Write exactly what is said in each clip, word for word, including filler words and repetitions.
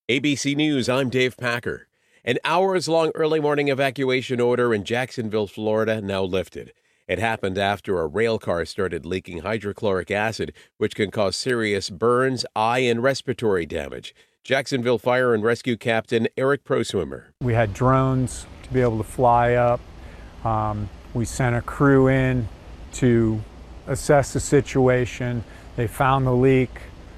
A B C News, I'm Dave Packer. An hours-long early morning evacuation order in Jacksonville, Florida, now lifted. It happened after a rail car started leaking hydrochloric acid, which can cause serious burns, eye, and respiratory damage. Jacksonville Fire and Rescue Captain Eric Proswimmer. We had drones to be able to fly up. Um, we sent a crew in to assess the situation. They found the leak.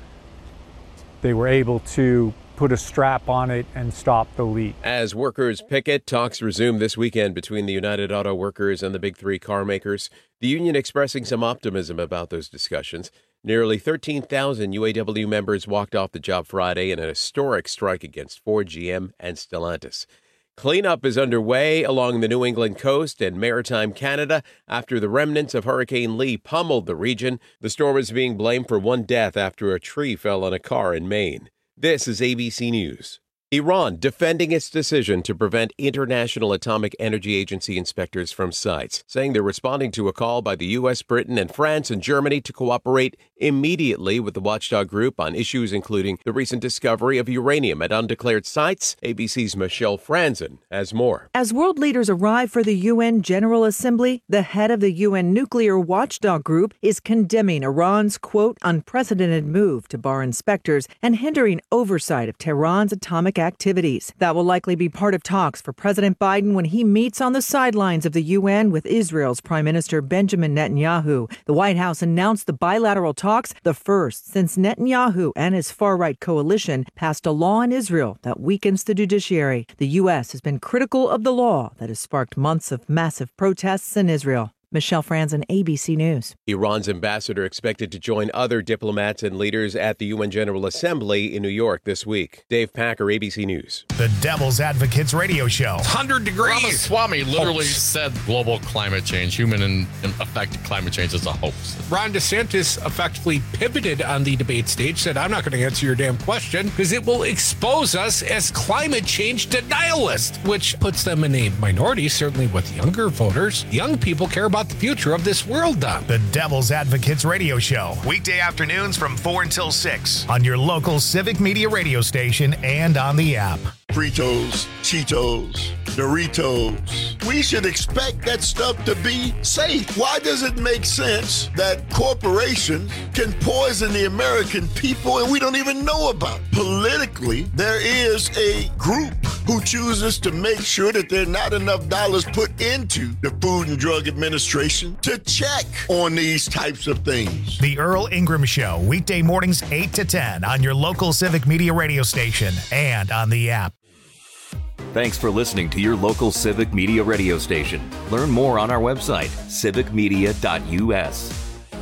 They were able to put a strap on it and stop the leak. As workers picket, talks resume this weekend between the United Auto Workers and the big three car makers. The union expressing some optimism about those discussions. Nearly thirteen thousand U A W members walked off the job Friday in an historic strike against Ford, G M, and Stellantis. Cleanup is underway along the New England coast and maritime Canada after the remnants of Hurricane Lee pummeled the region. The storm is being blamed for one death after a tree fell on a car in Maine. This is A B C News. Iran defending its decision to prevent International Atomic Energy Agency inspectors from sites, saying they're responding to a call by the U S, Britain, and France and Germany to cooperate immediately with the watchdog group on issues including the recent discovery of uranium at undeclared sites. A B C's Michelle Franzen has more. As world leaders arrive for the U N General Assembly, the head of the U N Nuclear Watchdog Group is condemning Iran's, quote, unprecedented move to bar inspectors and hindering oversight of Tehran's atomic activities. That will likely be part of talks for President Biden when he meets on the sidelines of the U N with Israel's Prime Minister Benjamin Netanyahu. The White House announced the bilateral talks, the first since Netanyahu and his far-right coalition passed a law in Israel that weakens the judiciary. The U S has been critical of the law that has sparked months of massive protests in Israel. Michelle Franzen, A B C News. Iran's ambassador expected to join other diplomats and leaders at the U N General Assembly in New York this week. Dave Packer, A B C News. The Devil's Advocates Radio Show. one hundred degrees. Ramaswamy literally hoax. said global climate change, human and affected climate change is a hoax. Ron DeSantis effectively pivoted on the debate stage, said, I'm not going to answer your damn question because it will expose us as climate change denialists, which puts them in a minority, certainly with younger voters. Young people care about the future of this world, Don. The Devil's Advocates Radio Show. Weekday afternoons from four until six on your local Civic Media radio station and on the app. Fritos, Cheetos, Doritos. We should expect that stuff to be safe. Why does it make sense that corporations can poison the American people and we don't even know about it? Politically, there is a group who chooses to make sure that there are not enough dollars put into the Food and Drug Administration to check on these types of things. The Earl Ingram Show, weekday mornings eight to ten on your local Civic Media radio station and on the app. Thanks for listening to your local Civic Media radio station. Learn more on our website, civic media dot u s.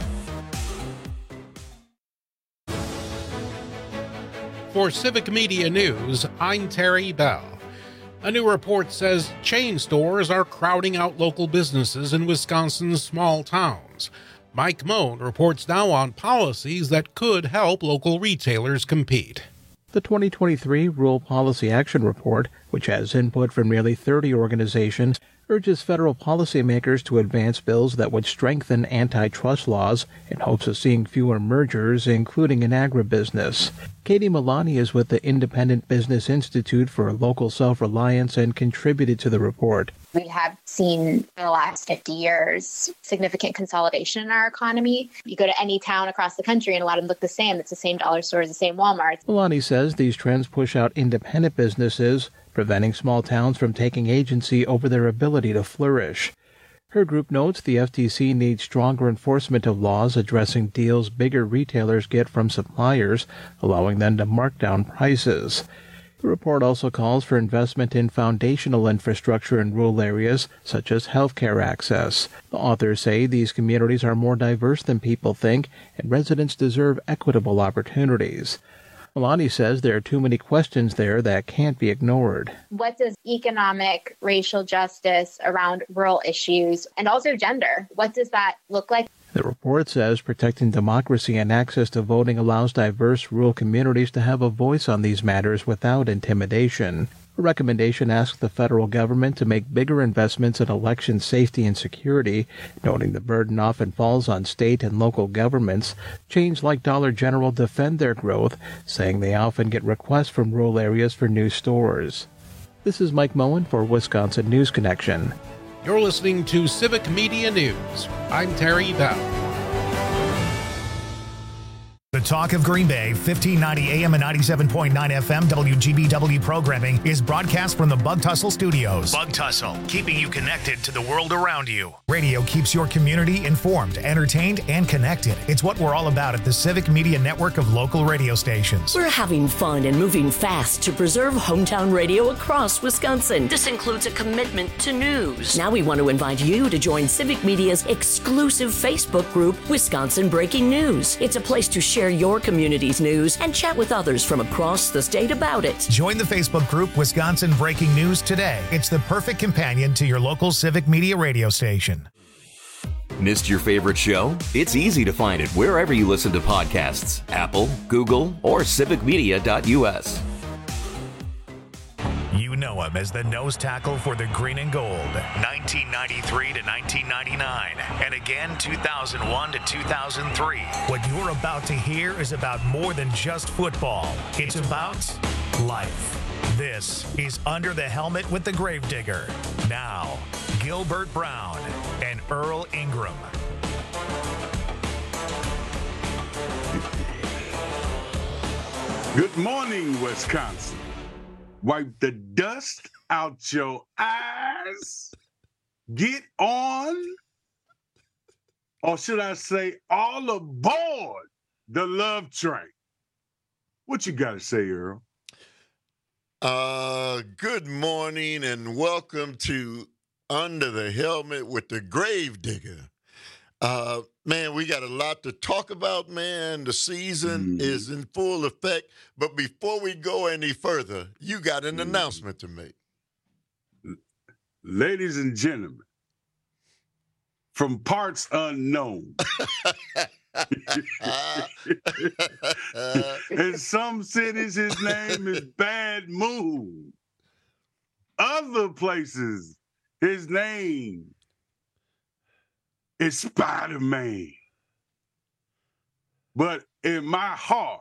For Civic Media News, I'm Terry Bell. A new report says chain stores are crowding out local businesses in Wisconsin's small towns. Mike Moan reports now on policies that could help local retailers compete. The twenty twenty-three Rural Policy Action Report, which has input from nearly thirty organizations, urges federal policymakers to advance bills that would strengthen antitrust laws in hopes of seeing fewer mergers, including in agribusiness. Katie Milani is with the Independent Business Institute for Local Self-Reliance and contributed to the report. We have seen for the last fifty years significant consolidation in our economy. You go to any town across the country and a lot of them look the same. It's the same dollar stores, the same Walmart. Milani says these trends push out independent businesses, preventing small towns from taking agency over their ability to flourish. Her group notes the F T C needs stronger enforcement of laws addressing deals bigger retailers get from suppliers, allowing them to mark down prices. The report also calls for investment in foundational infrastructure in rural areas, such as healthcare access. The authors say these communities are more diverse than people think, and residents deserve equitable opportunities. Milani says there are too many questions there that can't be ignored. What does economic, racial justice around rural issues, and also gender, what does that look like? The report says protecting democracy and access to voting allows diverse rural communities to have a voice on these matters without intimidation. A recommendation asks the federal government to make bigger investments in election safety and security, noting the burden often falls on state and local governments. Chains like Dollar General defend their growth, saying they often get requests from rural areas for new stores. This is Mike Moen for Wisconsin News Connection. You're listening to Civic Media News. I'm Terry Bell. The Talk of Green Bay, fifteen ninety A M and ninety-seven point nine F M W G B W programming is broadcast from the Bug Tussle Studios. Bug Tussle, keeping you connected to the world around you. Radio keeps your community informed, entertained, and connected. It's what we're all about at the Civic Media Network of local radio stations. We're having fun and moving fast to preserve hometown radio across Wisconsin. This includes a commitment to news. Now we want to invite you to join Civic Media's exclusive Facebook group, Wisconsin Breaking News. It's a place to share your community's news and chat with others from across the state about it. Join the Facebook group Wisconsin Breaking News today. It's the perfect companion to your local Civic Media radio station. Missed your favorite show? It's easy to find it wherever you listen to podcasts. Apple, Google, or civic media dot U S. You know him as the nose tackle for the green and gold, nineteen ninety-three to nineteen ninety-nine, and again two thousand one to two thousand three. What you're about to hear is about more than just football. It's about life. This is Under the Helmet with the Gravedigger. Now, Gilbert Brown and Earl Ingram. Good morning, Wisconsin. Wipe the dust out your eyes. Get on, or should I say, all aboard the love train. What you got to say, Earl? Uh, good morning and welcome to Under the Helmet with the Gravedigger. Uh, man, we got a lot to talk about, man. The season mm. is in full effect. But before we go any further, you got an mm. announcement to make. Ladies and gentlemen, from parts unknown, in some cities, his name is Bad Moon. Other places, his name is Spider-Man. But in my heart,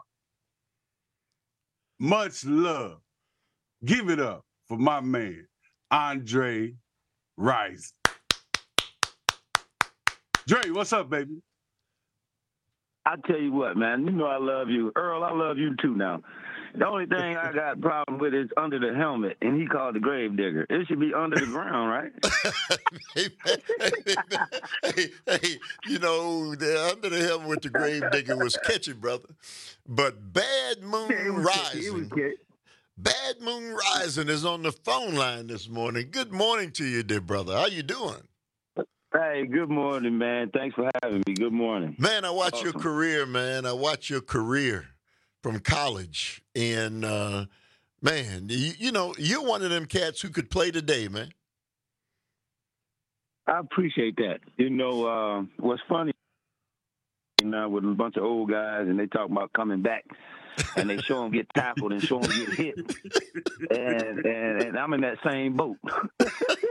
much love. Give it up for my man, Andre Rison. Dre, what's up, baby? I tell you what, man, you know I love you. Earl, I love you too now. The only thing I got a problem with is Under the Helmet, and he called the Gravedigger. It should be under the ground, right? hey, hey, hey, you know, the Under the Helmet with the Gravedigger was catchy, brother. But Bad Moon yeah, Rising, Bad Moon Rising is on the phone line this morning. Good morning to you, dear brother. How you doing? Hey, good morning, man. Thanks for having me. Good morning. Man, I watch awesome. your career, man. I watch your career from college. And, uh, man, you, you know, you're one of them cats who could play today, man. I appreciate that. You know, uh, what's funny, you know, with a bunch of old guys, and they talk about coming back, and they show them get tackled and show them get hit. And, and, and I'm in that same boat. but,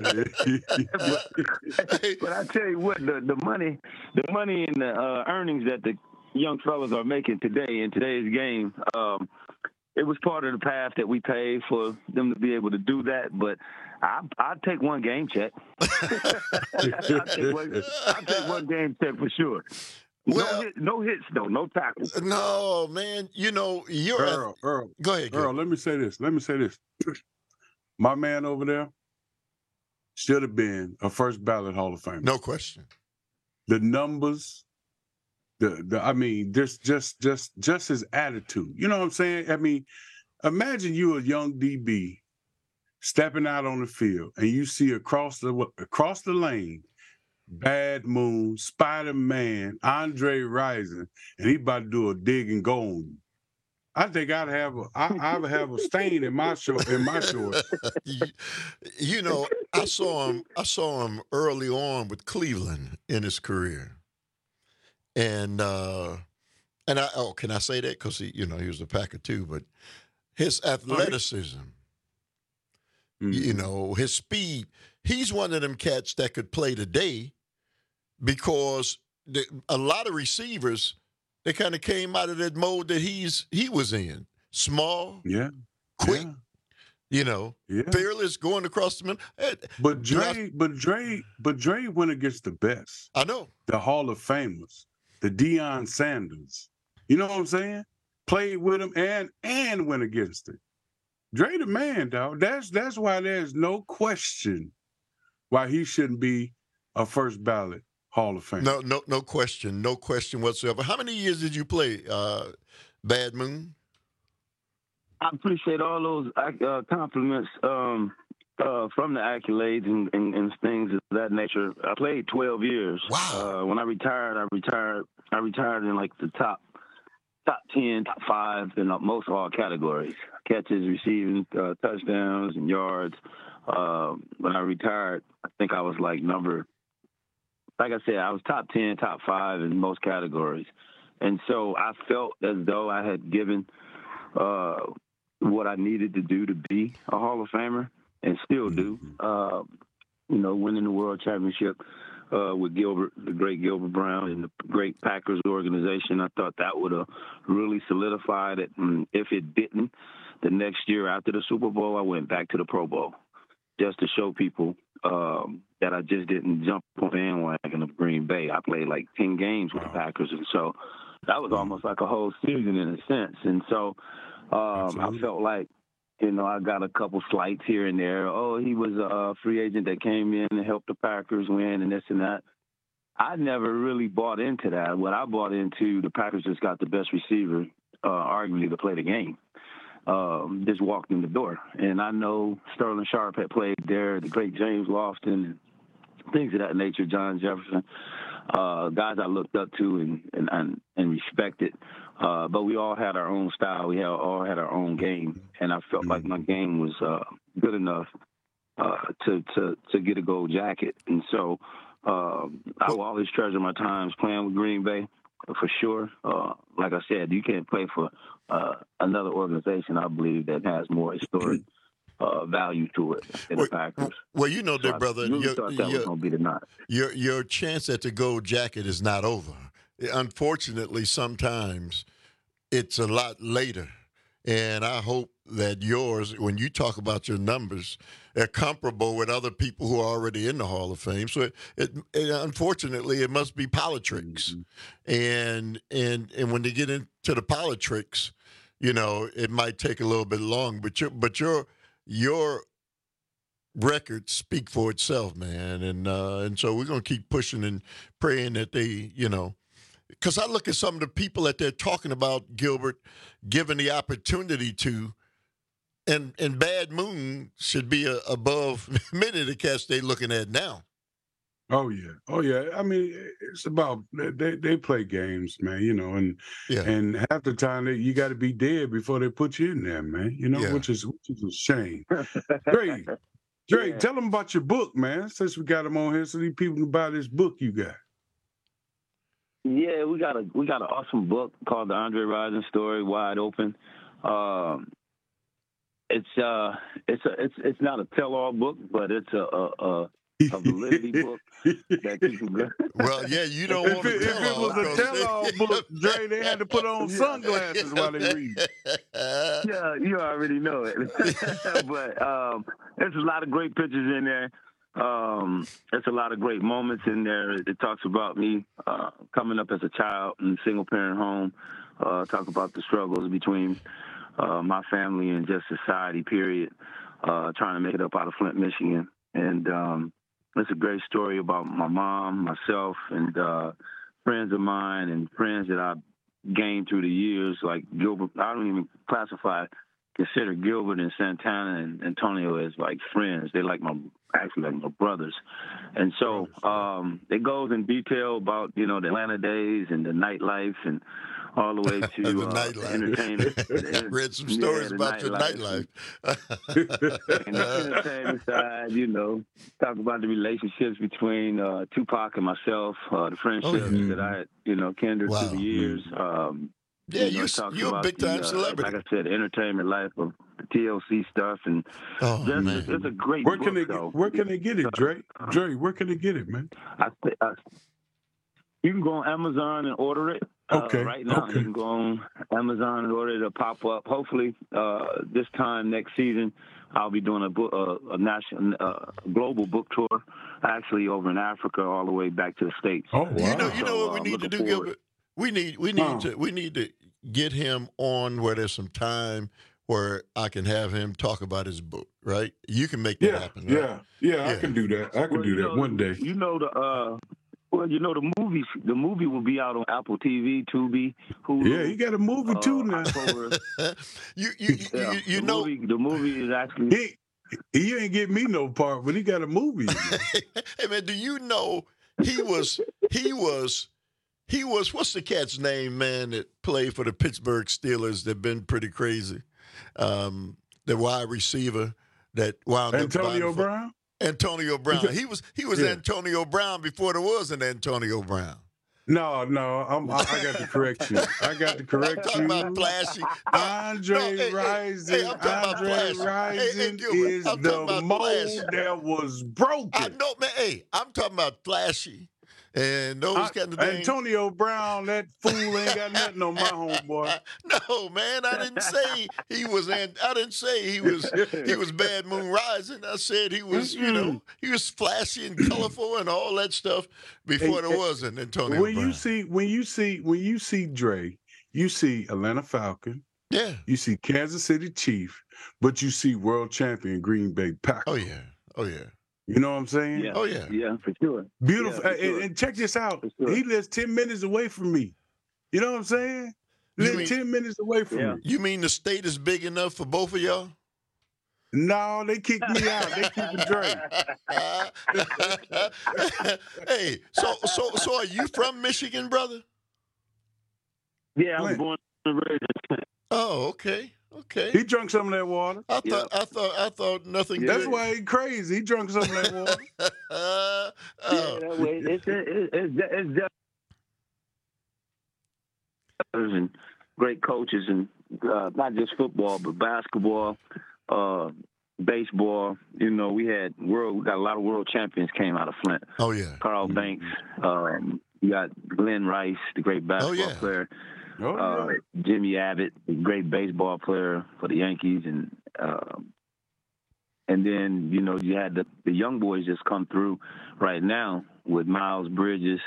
but I tell you what, the, the money, the money and the uh, earnings that the young fellas are making today in today's game, um, it was part of the path that we paid for them to be able to do that. But I, I'd take one game check. I'd take one, I'd take one game check for sure. Well, no, hit, no hits, though. No tackles. No, man. You know, you're Earl, a... Earl. Go ahead, Earl, let me say this. Let me say this. My man over there should have been a first ballot Hall of Famer. No question. The numbers, the, the I mean, just, just, just, just his attitude. You know what I'm saying? I mean, imagine you a young D B stepping out on the field and you see across the across the lane Bad Moon, Spider-Man, Andre Rison, and he about to do a dig and go on you. I think I'd have a I, I would have a stain in my short in my shorts. you, you know, I saw him. I saw him early on with Cleveland in his career, and uh, and I oh, can I say that because he, you know, he was a Packer too, but his athleticism Mm-hmm. You know, his speed. He's one of them cats that could play today because the, a lot of receivers, they kind of came out of that mode that he's he was in. Small, yeah, quick, yeah. you know, yeah. fearless, going across the middle. But Dre, but Dre, but Dre went against the best. I know. The Hall of Famers, the Deion Sanders. You know what I'm saying? Played with him and and went against him. Dre the man, dog. That's that's why there's no question why he shouldn't be a first ballot Hall of Fame. No, no, no question, no question whatsoever. How many years did you play, uh, Bad Moon? I appreciate all those uh, compliments um, uh, from the accolades and, and, and things of that nature. I played twelve years. Wow. Uh, when I retired, I retired. I retired in like the top, top ten, top five in most all categories: catches, receiving, uh, touchdowns, and yards. Uh, when I retired, I think I was like number. Like I said, I was top ten, top five in most categories, and so I felt as though I had given. Uh, what I needed to do to be a Hall of Famer, and still do. Uh, you know, winning the World Championship uh, with Gilbert, the great Gilbert Brown, and the great Packers organization. I thought that would have really solidified it. And if it didn't, the next year after the Super Bowl, I went back to the Pro Bowl just to show people um, that I just didn't jump on the bandwagon of Green Bay. I played like ten games with the Packers, and so that was almost like a whole season in a sense. And so Um, I felt like, you know, I got a couple slights here and there. Oh, he was a free agent that came in and helped the Packers win and this and that. I never really bought into that. What I bought into, the Packers just got the best receiver, uh, arguably, to play the game. Um, just walked in the door. And I know Sterling Sharp had played there, the great James Lofton, and things of that nature, John Jefferson, uh, guys I looked up to and, and, and, and respected. Uh, but we all had our own style. We had, all had our own game, and I felt like my game was uh, good enough uh, to, to to get a gold jacket. And so uh, I will always treasure my times playing with Green Bay, for sure. Uh, like I said, you can't play for uh, another organization, I believe, that has more historic uh, value to it than well, the Packers. Well, you know, so dear brother, I really your, thought that your, was going to be the night. Your, your chance at the gold jacket is not over. Unfortunately, sometimes it's a lot later. And I hope that yours, when you talk about your numbers, are comparable with other people who are already in the Hall of Fame. So, it, it, it unfortunately, it must be politics. Mm-hmm. And and and when they get into the politics, you know, it might take a little bit long. But your but your your records speak for itself, man. And uh, and so we're gonna keep pushing and praying that they, you know. Because I look at some of the people that they're talking about, Gilbert, given the opportunity to, and and Bad Moon should be a, above many of the cats they're looking at now. Oh yeah, oh yeah. I mean, it's about they they play games, man. You know, and yeah. and half the time they, you got to be dead before they put you in there, man. You know, yeah. which is which is a shame. Dre, Dre, yeah. tell them about your book, man. Since we got them on here, so these people can buy this book you got. Yeah, we got a we got an awesome book called The Andre Rison Story, Wide Open. Um, it's uh it's a it's it's not a tell-all book, but it's a a, a, a validity book that you can go. Well, yeah, you don't want to tell. If it was a tell-all book, Dre, they had to put on sunglasses while they read. Yeah, you already know it. But um, there's a lot of great pictures in there. Um, there's a lot of great moments in there. It talks about me uh, coming up as a child in a single-parent home. Uh, talk about the struggles between uh, my family and just society, period, uh, trying to make it up out of Flint, Michigan. And um, it's a great story about my mom, myself, and uh, friends of mine and friends that I've gained through the years, like Gilbert. I don't even classify, consider Gilbert and Santana and Antonio as like friends. They like my actually like my brothers. And so um, it goes in detail about, you know, the Atlanta days and the nightlife and all the way to the uh, nightlife. entertainment. I read some stories yeah, about nightlife. your nightlife. And the entertainment side, you know, talk about the relationships between uh, Tupac and myself, uh, the friendships oh, yeah. that I had, you know, kindred wow. through the years. Um, Yeah, you know, you, talks you're a about big-time the, uh, celebrity. Like I said, the entertainment life of the T L C stuff, and Oh, just, man. it's, it's a great Where book, can they though. get, where can they get it, Dre? Dre, where can they get it, man? I, I, you can go on Amazon and order it. Okay. Uh, right now, okay. you can go on Amazon and order it. It'll pop up. Hopefully, uh, this time next season, I'll be doing a book, uh, a national, uh, global book tour, actually over in Africa, all the way back to the States. Oh, wow. You know, you know So, what we uh, need to do, looking forward. Gilbert? We need, we need Oh. to, we need to get him on where there's some time where I can have him talk about his book. Right? You can make that Yeah, happen. Right? yeah, yeah, I Yeah. can do that. I can Well, do you that know, one day. You know the uh, well, you know the movie. The movie will be out on Apple T V, Tubi, Hulu. Yeah, you got a movie uh, too now. October. you, you, you, Yeah, you, you the know, movie, the movie is actually. He, he ain't get me no part, but he got a movie. hey man, do you know he was, he was, he was. What's the cat's name, man, that played for the Pittsburgh Steelers? That been pretty crazy. Um, the wide receiver that wound Antonio up. For, Brown? Antonio Brown. He was he was Yeah. Antonio Brown before there was an Antonio Brown. No, no, I'm, I, I got to correct you. I got to I'm correct talking you. about flashy. Andre No, hey, hey, Rison, hey, I'm talking about Andre flashy. Hey, hey, Rison Gilbert, is I'm talking the about mold flashy. that was broken. I know, man. Hey, I'm talking about flashy and those I- kind of things. Antonio Brown, that fool ain't got nothing on my homeboy. No, man, I didn't say he was. An, I didn't say he was. He was Bad Moon Rising. I said he was. You know, he was flashy and colorful and all that stuff before Hey, there hey, was an Antonio When Brown. you see, when you see, when you see Dre, you see Atlanta Falcon, yeah. you see Kansas City Chief, but you see world champion Green Bay Packers. Oh yeah. Oh yeah. You know what I'm saying? Yeah. Oh yeah. Yeah, for sure. Beautiful. Yeah, for and, sure. and check this out. For sure. He lives ten minutes away from me. You know what I'm saying? You Lives mean- ten minutes away from Yeah. me. You mean the state is big enough for both of y'all? No, they kicked me out. They keep Dre. Hey, so so so are you from Michigan, brother? Yeah, I was When? born and raised in Flint. Oh, okay. Okay. He drunk some of that water. I thought I thought I thought nothing. That's good. why he crazy. He drunk some of that water. uh, Yeah, oh. that way. It's it's it's, it's just and great coaches and uh, not just football but basketball, uh, baseball. You know, we had world. We got a lot of world champions came out of Flint. Oh yeah. Carl Banks. Um, you got Glenn Rice, the great basketball yeah. player. Oh, Uh, yeah. Jimmy Abbott, the great baseball player for the Yankees, and um, and then you know you had the, the young boys just come through right now with Miles Bridges,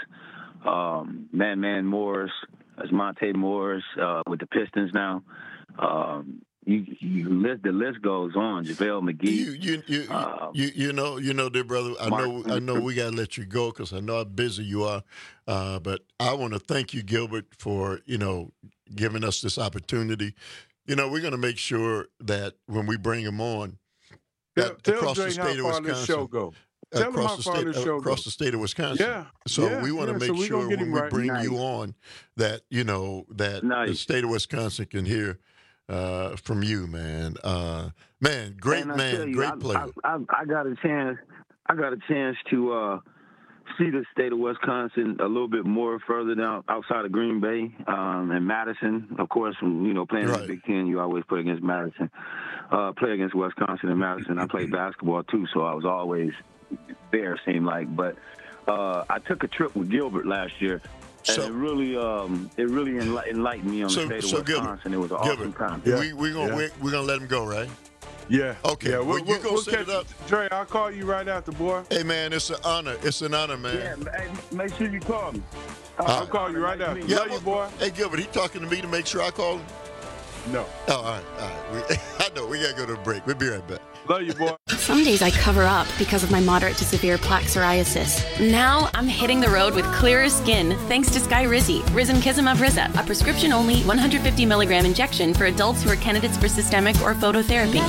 um, Man Man Morris, as Monte Morris uh, with the Pistons now. Um, you, you list the list goes on. JaVale McGee. You you you, Um, you you know you know, dear brother. I Mark know I know we gotta let you go because I know how busy you are. Uh, but I want to thank you, Gilbert, for you know giving us this opportunity. You know, we're gonna make sure that when we bring him on, Tell, that tell across Dre the state how of far this show Wisconsin, go. Tell him across how the far state this show across go. the state of Wisconsin. Yeah. So yeah, we want to yeah. make so we sure gonna get when him we right. bring Nice. you on that you know that the Nice. state of Wisconsin can hear uh, from you, man. Uh, man, great And I man, tell you, great I, player. I, I, I got a chance. I got a chance to uh, see the state of Wisconsin a little bit more further down outside of Green Bay um, and Madison. Of course, from you know playing in Right. the Big Ten, you always play against Madison. Uh, play against Wisconsin and Madison. I played basketball too, so I was always there. Seemed like, but uh, I took a trip with Gilbert last year. And So- it really, um, it really enli- enlightened me on So- the state of so Gilbert, Wisconsin. It was an Gilbert, awesome time. Yeah. We we gonna Yeah. we, we gonna let him go, right? Yeah. Okay, Yeah. well, We'll, you we'll, go we'll set catch it up. Dre, I'll call you right after, boy. Hey man, it's an honor. It's an honor, man. Yeah, hey, make sure you call me. I'll call you right after. Yeah, Love you, boy. Hey Gilbert, he talking to me to make sure I call him. No. Oh, all right, all right. We, I know we gotta go to a break. We'll be right back. Love you, boy. Some days I cover up because of my moderate to severe plaque psoriasis. Now I'm hitting the road with clearer skin thanks to Skyrizi, Risankizumab Rizza, a prescription-only one hundred fifty milligram injection for adults who are candidates for systemic or phototherapy.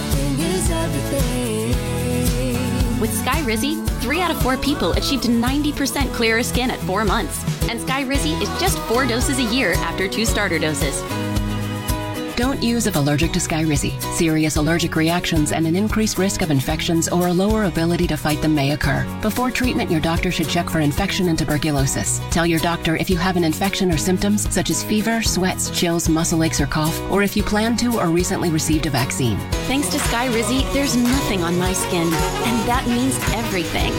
With Skyrizi, three out of four people achieved ninety percent clearer skin at four months. And Skyrizi is just four doses a year after two starter doses. Don't use if allergic to Skyrizi. Serious allergic reactions and an increased risk of infections or a lower ability to fight them may occur. Before treatment, your doctor should check for infection and tuberculosis. Tell your doctor if you have an infection or symptoms such as fever, sweats, chills, muscle aches, or cough, or if you plan to or recently received a vaccine. Thanks to Skyrizi, there's nothing on my skin, and that means everything.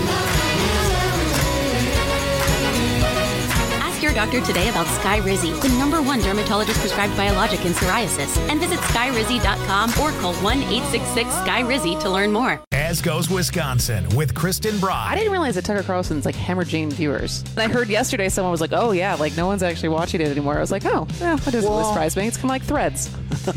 Ask your doctor today about Skyrizi, the number one dermatologist prescribed biologic in psoriasis, and visit skyrizi dot com or call one eight six six Sky Rizzy to learn more. As Goes Wisconsin with Kristen Bride. I didn't realize that Tucker Carlson's like hemorrhaging viewers. And I heard yesterday someone was like, oh yeah, like no one's actually watching it anymore. I was like, oh, yeah, that doesn't really surprise me. It's kind of like Threads. it,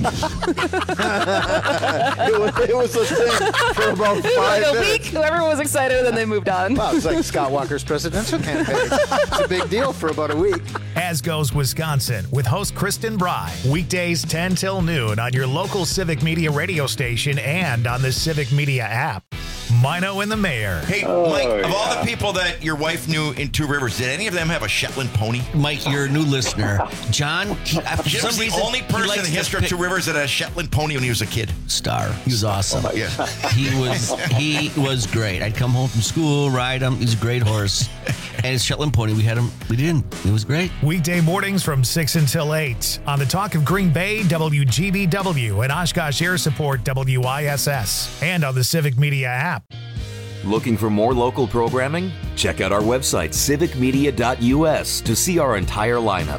was, it was a thing for about five like a minutes. week, everyone was excited, and then they moved on. Wow, it's like Scott Walker's presidential campaign. It's a big deal for about a week. As Goes Wisconsin with host Kristen Bride. Weekdays ten till noon on your local Civic Media radio station and on the Civic Media app. Mino and the Mayor. Hey, Oh, Mike, of yeah. all the people that your wife knew in Two Rivers, did any of them have a Shetland pony? Mike, you're a new listener. John, he, for Jim's some the reason, only he person in likes the to history of pick- Two Rivers that had a Shetland pony when he was a kid. Star. He was awesome. Oh, yeah. He was he was great. I'd come home from school, ride him. He's a great horse. And his Shetland pony, we had him. We didn't. It was great. Weekday mornings from six until eight on the Talk of Green Bay, W G B W, and Oshkosh Air Support, W I S S, and on the Civic Media app. Looking for more local programming? Check out our website, civic media dot U S, to see our entire lineup.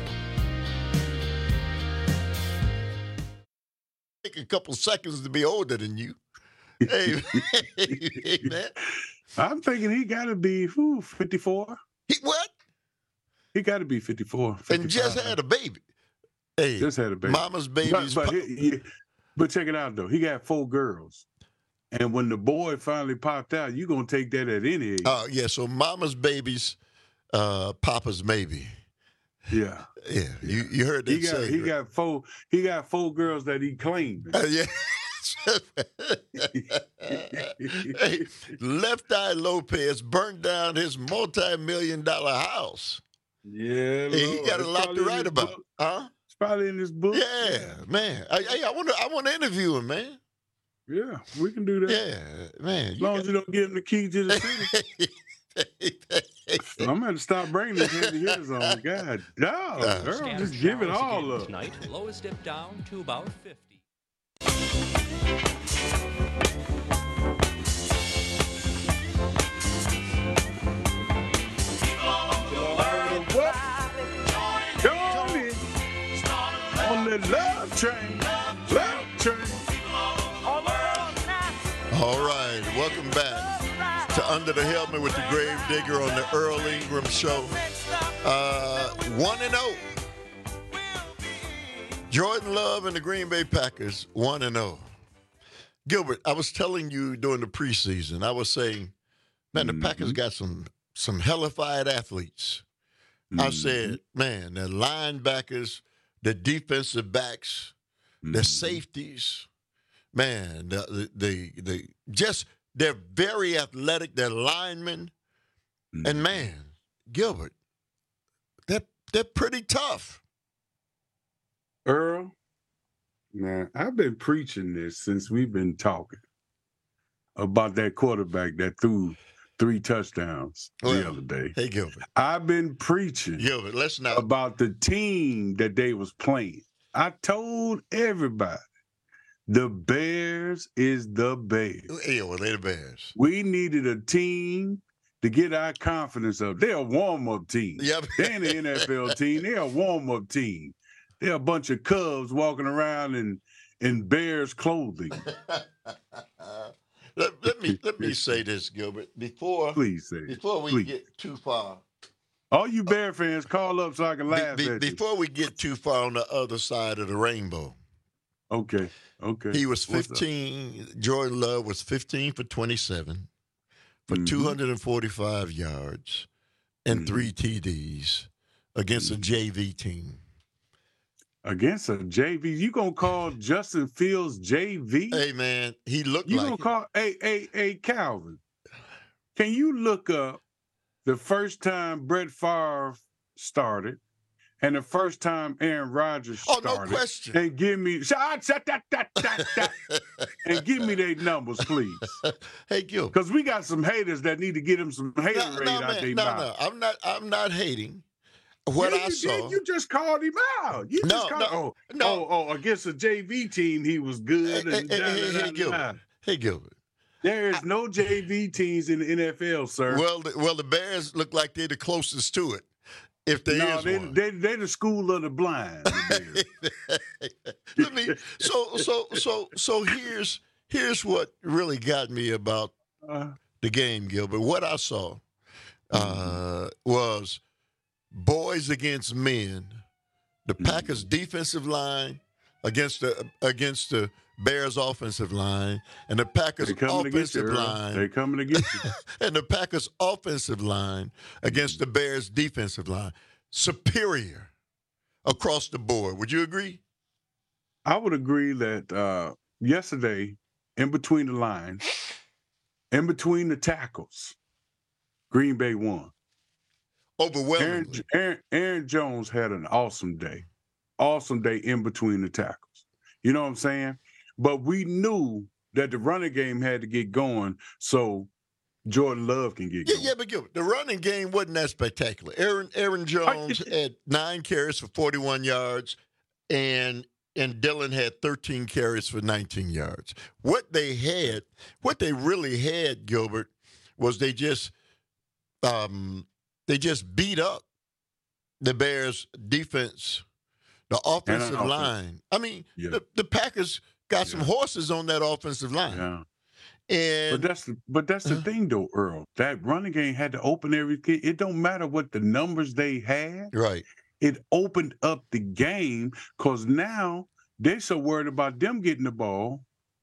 Take a couple seconds to be older than you. Hey, hey man. I'm thinking he got to be whew, fifty-four. He, what? He got to be fifty-four. And just had a baby. Hey, just had a baby. Mama's baby's But, but, pop- he- he- but check it out, though. He got four girls. And when the boy finally popped out, you're going to take that at any age. Oh, yeah. So mama's baby's uh, papa's maybe. Yeah. Yeah. You you heard that He got, say. he right? got four. He got four girls that he claimed. Uh, yeah. Hey, Left Eye Lopez burnt down his multi-million dollar house. Yeah, Hey, he Lord. got a It's lot probably to in write his about. book. Huh? It's probably in his book. Yeah, man. I, I, I want to I want to interview him, man. Yeah, we can do that. Yeah, man. As long as you don't give him the key to the city. I'm going to stop bringing this heavy hitters on. God, dog. Uh, Earl, just give it all up. Tonight, lowest dip down to about fifty. Join in on the love train. Love train. All right, welcome back to Under the Helmet with the Grave Digger on the Earl Ingram Show. Uh, one and zero. Jordan Love and the Green Bay Packers, one and zero. Gilbert, I was telling you during the preseason, I was saying, man, the Mm-hmm. Packers got some some hellified athletes. I said, man, the linebackers, the defensive backs, the safeties, man, the the the, the just they're very athletic. They're linemen, and man, Gilbert, they're they're pretty tough. Earl, now, I've been preaching this since we've been talking about that quarterback that threw three touchdowns the Well, other day. Hey, Gilbert, I've been preaching Gilbert, let's not. about the team that they was playing. I told everybody, the Bears is the Bears. Yeah, well, they're the Bears. We needed a team to get our confidence up. They're a warm-up team. Yep. They ain't an N F L team. They're a warm-up team. They're a bunch of Cubs walking around in, in Bears clothing. let, let me let me say this, Gilbert. Before Please say it. before we Please. get too far, All you Bear fans, call up so I can laugh be- at be- you. before we get too far on the other side of the rainbow, Okay, okay. he was What's up? fifteen. Jordan Love was fifteen for twenty-seven for Mhm. two hundred forty-five yards and Mhm. three T Ds against a J V team. Against a J V, you gonna call Justin Fields J V? Hey man, he looked You like gonna it. call? Hey, hey, hey, Calvin. Can you look up the first time Brett Favre started and the first time Aaron Rodgers Oh, started, no question. and give me shot, shot, that, that, that, that, and give me their numbers, please. Hey, Gil, because we got some haters that need to get them some hater no, rate no, out man, their no, mouth. no, I'm not. I'm not hating. What yeah, I you saw, did. You just called him out. You No, just called. no, oh, no. oh, oh, against a J V team, he was good. Hey, and hey, da, hey, da, hey, da, da. Gilbert. Hey, Gilbert. There is no J V teams in the N F L, sir. Well, the, well, the Bears look like they're the closest to it, if there no, is they, one. they they the school of the blind. The Let me. So, so, so, so here's here's what really got me about uh, the game, Gilbert. What I saw uh, was boys against men. The Packers' defensive line against the against the Bears' offensive line, and the Packers' They coming to get you, offensive Earl. line. They coming to get you. And the Packers' offensive line against the Bears' defensive line. Superior across the board. Would you agree? I would agree that uh, yesterday, in between the lines, in between the tackles, Green Bay won. Overwhelmingly. Aaron, Aaron, Aaron Jones had an awesome day. Awesome day in between the tackles. You know what I'm saying? But we knew that the running game had to get going so Jordan Love can get Yeah, going. yeah, but Gilbert, the running game wasn't that spectacular. Aaron Aaron Jones had nine carries for forty-one yards, and and Dillon had thirteen carries for nineteen yards. What they had, what they really had, Gilbert, was they just um, they just beat up the Bears' defense, the offensive offense. line. I mean, Yeah. the, the Packers got some horses on that offensive line. Yeah. And But that's the, but that's the thing though, Earl. That running game had to open everything. It don't matter what the numbers they had. Right. It opened up the game because now they're so worried about them getting the ball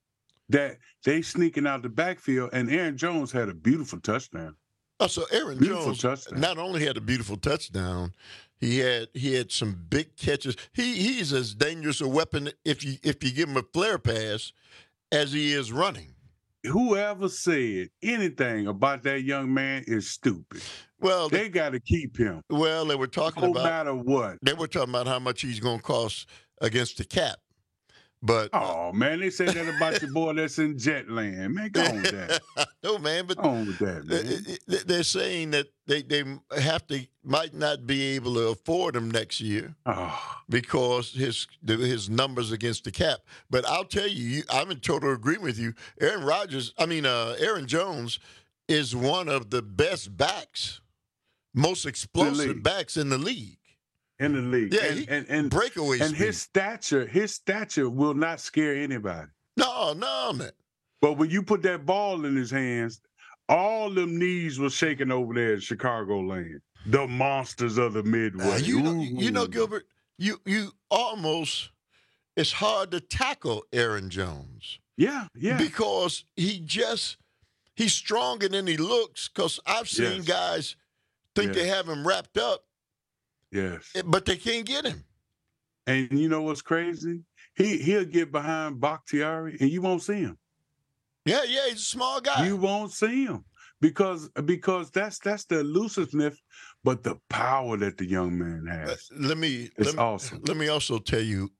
that they sneaking out the backfield. And Aaron Jones had a beautiful touchdown. Oh, so Aaron Beautiful Jones touchdown. not only had a beautiful touchdown, he had he had some big catches. He he's as dangerous a weapon if you if you give him a flare pass as he is running. Whoever said anything about that young man is stupid. Well, they got to keep him. Well, they were talking no about matter what. They were talking about how much he's going to cost against the cap. But oh man, they said that about your boy that's in Jetland. Man, go on with that. No, man, but go on with that, man. They're saying that they, they have to might not be able to afford him next year oh. because his his numbers against the cap. But I'll tell you, you I'm in total agreement with you. Aaron Rodgers, I mean uh, Aaron Jones, is one of the best backs, most explosive backs in the league. In the league, Yeah, and, he- and, and breakaway and speed. his stature, his stature will not scare anybody. No, no, man. But when you put that ball in his hands, all them knees were shaking over there in Chicago land. The monsters of the Midway. Uh, you know, Ooh. you know, Gilbert, you you almost it's hard to tackle Aaron Jones. Yeah, yeah. Because he just he's stronger than he looks. Because I've seen Yes. guys think they Yes. have him wrapped up, Yes. but they can't get him. And you know what's crazy? He he'll get behind Bakhtiari and you won't see him. Yeah, yeah, he's a small guy. You won't see him because because that's that's the elusiveness, but the power that the young man has. Let me It's let me, awesome. Let me also tell you,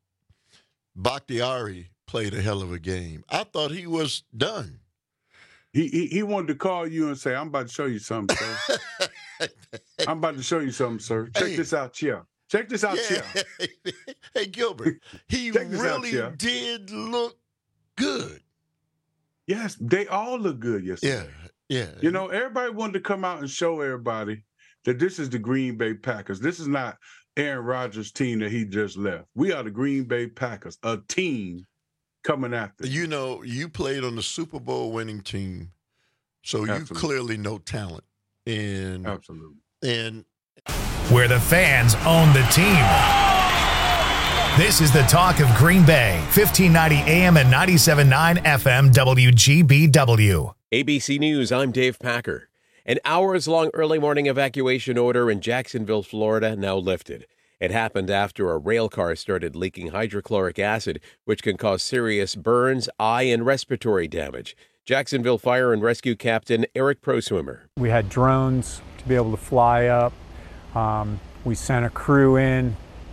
Bakhtiari played a hell of a game. I thought he was done. He, he he wanted to call you and say, "I'm about to show you something, sir. I'm about to show you something, sir. Check Hey. this out, here. Check this out, here." Yeah. Hey, Gilbert, he Check this out, really Chia. did look good. Yes, they all look good yesterday. Yeah, yeah. You know, everybody wanted to come out and show everybody that this is the Green Bay Packers. This is not Aaron Rodgers' team that he just left. We are the Green Bay Packers, a team coming after. You know, you played on the Super Bowl winning team, so you Absolutely. clearly know talent. And Absolutely. and where the fans own the team. This is the talk of Green Bay, fifteen ninety A M and ninety-seven point nine F M W G B W. A B C News, I'm Dave Packer. An hours-long early morning evacuation order in Jacksonville, Florida, now lifted. It happened after a rail car started leaking hydrochloric acid, which can cause serious burns, eye, and respiratory damage. Jacksonville Fire and Rescue Captain Eric Proswimmer. We had drones to be able to fly up. Um, we sent a crew in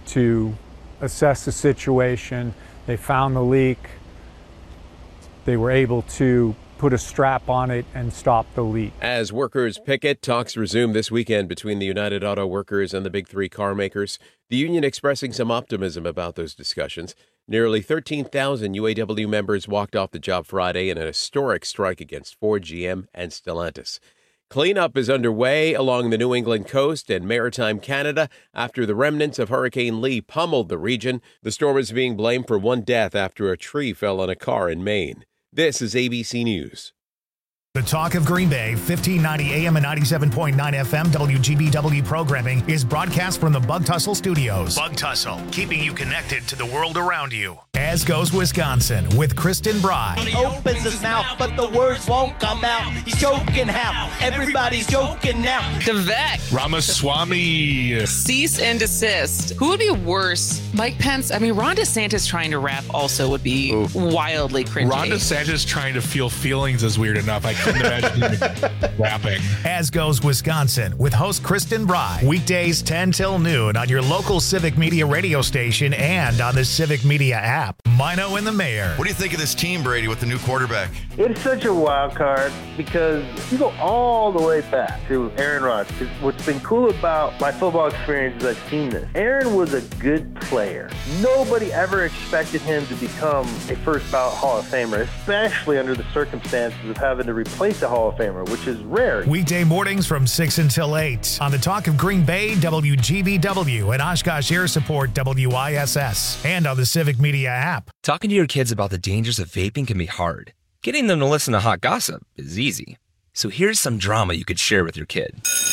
to assess the situation. They found the leak. They were able to put a strap on it and stop the leak. As workers picket, talks resume this weekend between the United Auto Workers and the big three car makers. The union expressing some optimism about those discussions. Nearly thirteen thousand U A W members walked off the job Friday in an historic strike against Ford, G M, and Stellantis. Cleanup is underway along the New England coast and maritime Canada after the remnants of Hurricane Lee pummeled the region. The storm is being blamed for one death after a tree fell on a car in Maine. This is A B C News. The Talk of Green Bay, fifteen ninety A M and ninety-seven point nine F M W G B W programming is broadcast from the Bug Tussle Studios. Bug Tussle, keeping you connected to the world around you. As goes Wisconsin with Kristen Bry. He opens his mouth, but the words won't come out. He's joking how everybody's joking now. Devek. Ramaswamy. Cease and desist. Who would be worse? Mike Pence? I mean, Ron DeSantis trying to rap also would be Ooh. wildly cringy. Ron DeSantis trying to feel feelings is weird enough. I couldn't imagine him rapping. As goes Wisconsin with host Kristen Bry. Weekdays ten till noon on your local Civic Media radio station and on the Civic Media app. Mino and the Mayor. What do you think of this team, Brady, with the new quarterback? It's such a wild card because you go all the way back to Aaron Rodgers. What's been cool about my football experience is I've seen this. Aaron was a good player. Nobody ever expected him to become a first ballot Hall of Famer, especially under the circumstances of having to replace a Hall of Famer, which is rare. Weekday mornings from six until eight on the Talk of Green Bay, W G B W, and Oshkosh Air Support, W I S S, and on the Civic Media app. Talking to your kids about the dangers of vaping can be hard. Getting them to listen to hot gossip is easy. So here's some drama you could share with your kid.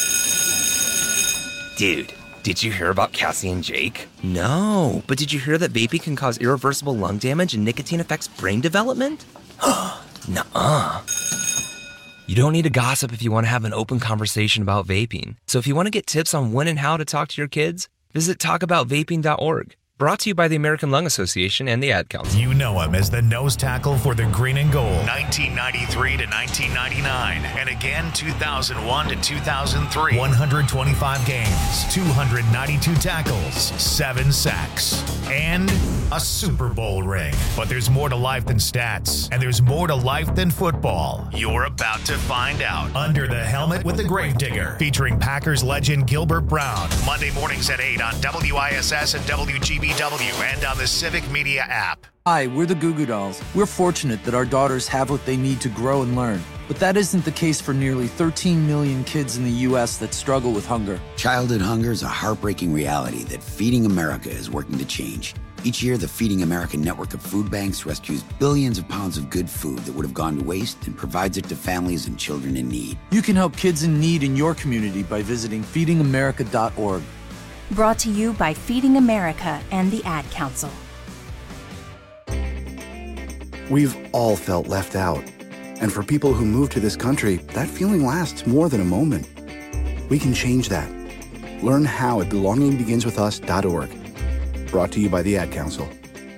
Dude, did you hear about Cassie and Jake? No, but did you hear that vaping can cause irreversible lung damage and nicotine affects brain development? Nuh-uh. You don't need to gossip if you want to have an open conversation about vaping. So if you want to get tips on when and how to talk to your kids, visit talk about vaping dot org. Brought to you by the American Lung Association and the Ad Council. You know him as the nose tackle for the Green and Gold. nineteen ninety-three to nineteen ninety-nine. And again, two thousand one to two thousand three. one hundred twenty-five games, two hundred ninety-two tackles, seven sacks, and a Super Bowl ring. But there's more to life than stats, and there's more to life than football. You're about to find out. Under the Helmet with the Gravedigger, featuring Packers legend Gilbert Brown. Monday mornings at eight on W I S S and W G B W and on the Civic Media app. Hi, we're the Goo Goo Dolls. We're fortunate that our daughters have what they need to grow and learn. But that isn't the case for nearly thirteen million kids in the U S that struggle with hunger. Childhood hunger is a heartbreaking reality that Feeding America is working to change. Each year, the Feeding America network of food banks rescues billions of pounds of good food that would have gone to waste and provides it to families and children in need. You can help kids in need in your community by visiting feeding america dot org. Brought to you by Feeding America and the Ad Council. We've all felt left out. And for people who move to this country, that feeling lasts more than a moment. We can change that. Learn how at belonging begins with us dot org. Brought to you by the Ad Council.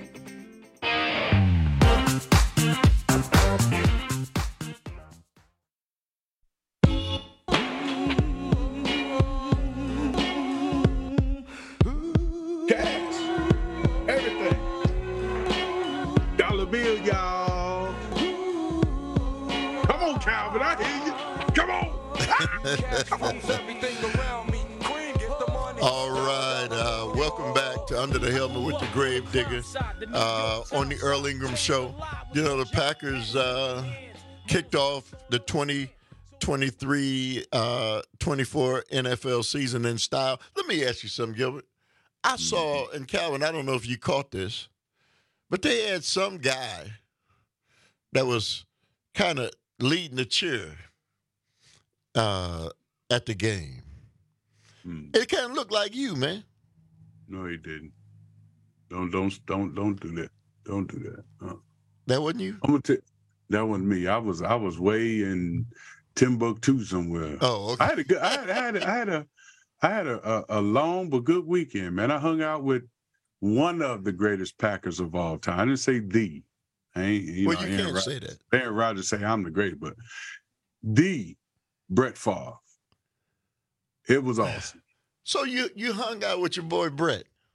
All right, uh, welcome back to Under the Helmet with the Gravedigger uh, on the Earl Ingram Show. You know, the Packers uh, kicked off the twenty twenty-three twenty-four N F L season in style. Let me ask you something, Gilbert. I saw, and Calvin, I don't know if you caught this, but they had some guy that was kind of leading the cheer uh, at the game. Hmm. It kind of looked like you, man. No, he didn't. Don't don't don't don't do that. Don't do that. Uh, that wasn't you. I'm gonna tell. That wasn't me. I was I was way in Timbuktu somewhere. Oh, okay. I had a good. I had I had a, I had a I had a, a, a long but good weekend, man. I hung out with one of the greatest Packers of all time. I didn't say the. I ain't, you well, know, you Aaron can't Rod- say that. Aaron Rodgers say I'm the greatest, but the Brett Favre. It was awesome. So you you hung out with your boy Brett?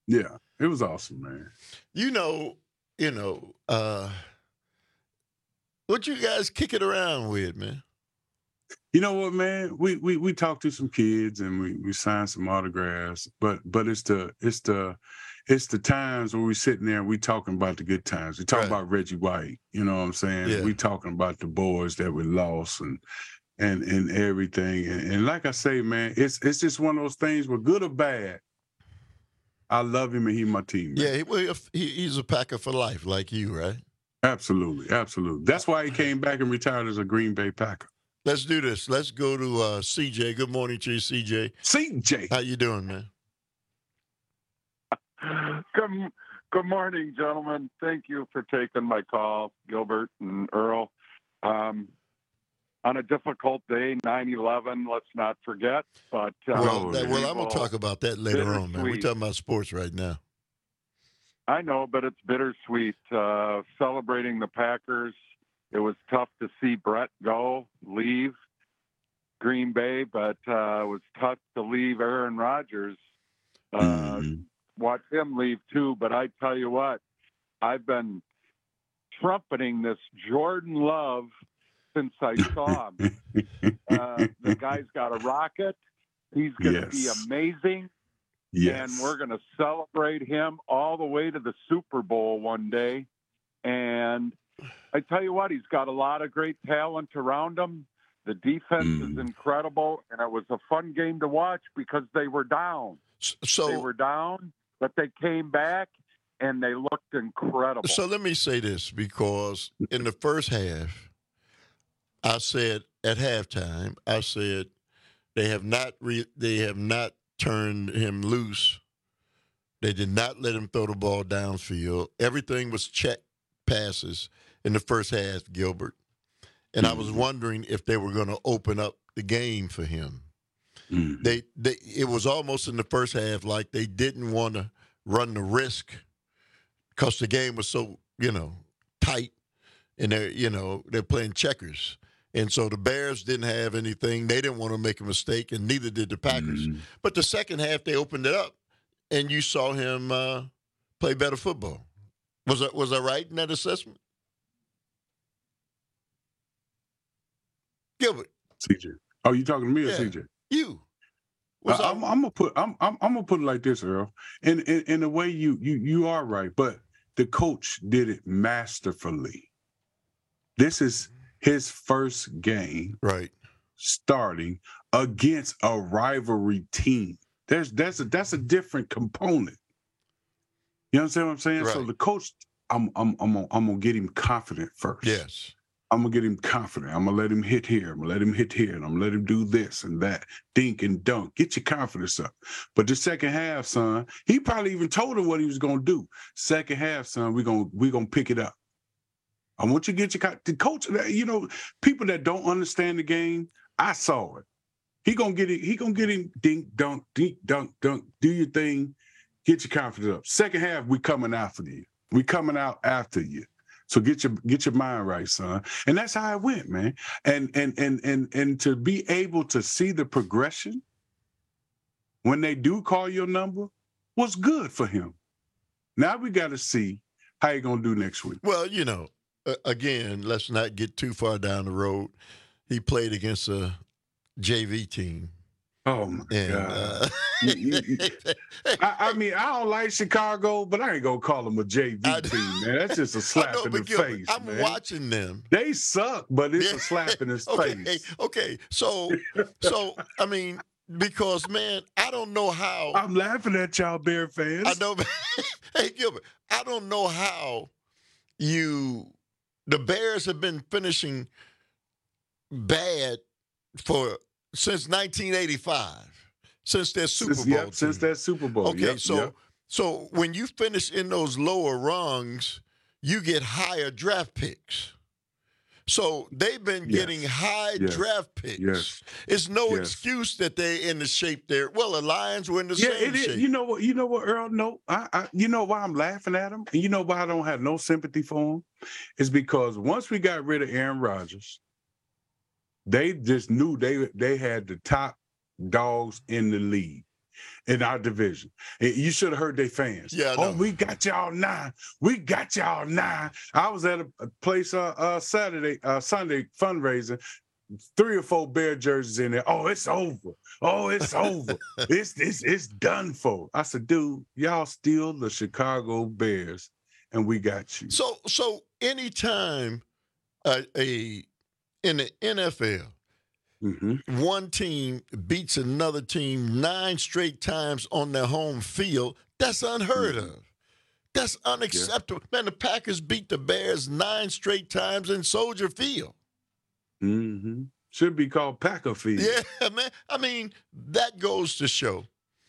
Yeah, it was awesome, man. You know, you know, uh, what you guys kick it around with, man? You know what, man? We we we talked to some kids and we we signed some autographs, but but it's the it's the it's the times where we sitting there and we talking about the good times. We talking Right. about Reggie White, you know what I'm saying? Yeah. We talking about the boys that we lost and and and everything. And, and like I say, man, it's it's just one of those things where good or bad, I love him and he's my teammate. Yeah, he, well, he, he's a Packer for life, like you, right? Absolutely, absolutely. That's why he came back and retired as a Green Bay Packer. Let's do this. Let's go to uh, C J. Good morning to you, C J. C J. How you doing, man? Good, good morning, gentlemen. Thank you for taking my call, Gilbert and Earl. Um, on a difficult day, nine eleven, let's not forget. But uh, Well, that, well, I'm going will- to talk about that later on, man. We're bittersweet. talking about sports right now. I know, but it's bittersweet. Uh, celebrating the Packers. It was tough to see Brett go, leave Green Bay, but uh, it was tough to leave Aaron Rodgers. Uh, Watch him leave too. But I tell you what, I've been trumpeting this Jordan Love since I saw him. uh, the guy's got a rocket. He's going to be Yes. amazing. Yes. And we're going to celebrate him all the way to the Super Bowl one day. And I tell you what, he's got a lot of great talent around him. The defense is incredible, and it was a fun game to watch because they were down. So they were down, but they came back, and they looked incredible. So let me say this, because in the first half, I said at halftime, I said they have not re- they have not turned him loose. They did not let him throw the ball downfield. Everything was check passes in the first half, Gilbert. And I was wondering if they were going to open up the game for him. They, they, it was almost in the first half like they didn't want to run the risk because the game was so, you know, tight, and they're, you know, they're playing checkers. And so the Bears didn't have anything. They didn't want to make a mistake, and neither did the Packers. But the second half, they opened it up, and you saw him uh, play better football. Was I, was I right in that assessment? Gilbert. C J. Oh, you talking to me or Yeah. C J? You. I, I'm, I'm gonna put I'm, I'm I'm gonna put it like this, Earl. In in, in a way, you you you are right, but the coach did it masterfully. This is his first game, right? Starting against a rivalry team. There's that's a that's a different component. You understand what I'm saying? So Right. the coach, I'm I'm I'm gonna, I'm gonna get him confident first. Yes. I'm gonna get him confident. I'm gonna let him hit here. I'm gonna let him hit here, and I'm gonna let him do this and that, dink and dunk. Get your confidence up. But the second half, son, he probably even told him what he was gonna do. Second half, son, we're gonna we gonna pick it up. I want you to get your co- the coach. You know, people that don't understand the game, I saw it. He gonna get it. He gonna get him dink dunk dink dunk dunk. Do your thing. Get your confidence up. Second half, we coming after you. We coming out after you. So get your get your mind right, son. And that's how it went, man. And and and and and to be able to see the progression when they do call your number was good for him. Now we got to see how you gonna do next week. Well, you know, uh, again, let's not get too far down the road. He played against a J V team. Oh my and, God! Uh, You- you- you- I, I mean, I don't like Chicago, but I ain't gonna call them a J V team, man. That's just a slap know, in the but Gilbert, face. I'm man. watching them. They suck, but it's a slap in his okay, face. Okay, so, so I mean, because man, I don't know how. I'm laughing at y'all Bear fans. I know. Hey, Gilbert, I don't know how you. The Bears have been finishing bad for since nineteen eighty-five, since their Super Since- Bowl. yep, since team. that Super Bowl. Okay, Yep, so yep. so when you finish in those lower rungs, you get higher draft picks. So they've been Yes. getting high Yes. draft picks. Yes. It's no Yes. excuse that they're in the shape they're. Well, the Lions were in the Yeah, same it is. shape. You know what? You know what, Earl? No, I, I. You know why I'm laughing at him, and you know why I don't have no sympathy for him, is because once we got rid of Aaron Rodgers, they just knew they they had the top dogs in the league. in our division. And you should have heard their fans. Yeah, I oh, know. we got y'all nine. We got y'all nine. I was at a, a place uh, uh, Saturday, uh, Sunday fundraiser. Three or four Bear jerseys in there. Oh, it's over. Oh, it's over. It's it's it's done for. I said, dude, y'all still the Chicago Bears, and we got you. So so anytime a, a in the N F L, mm-hmm. one team beats another team nine straight times on their home field, that's unheard mm-hmm. of. That's unacceptable. Yeah. Man, the Packers beat the Bears nine straight times in Soldier Field. Mm-hmm. Should be called Packer Field. Yeah, man. I mean, that goes to show,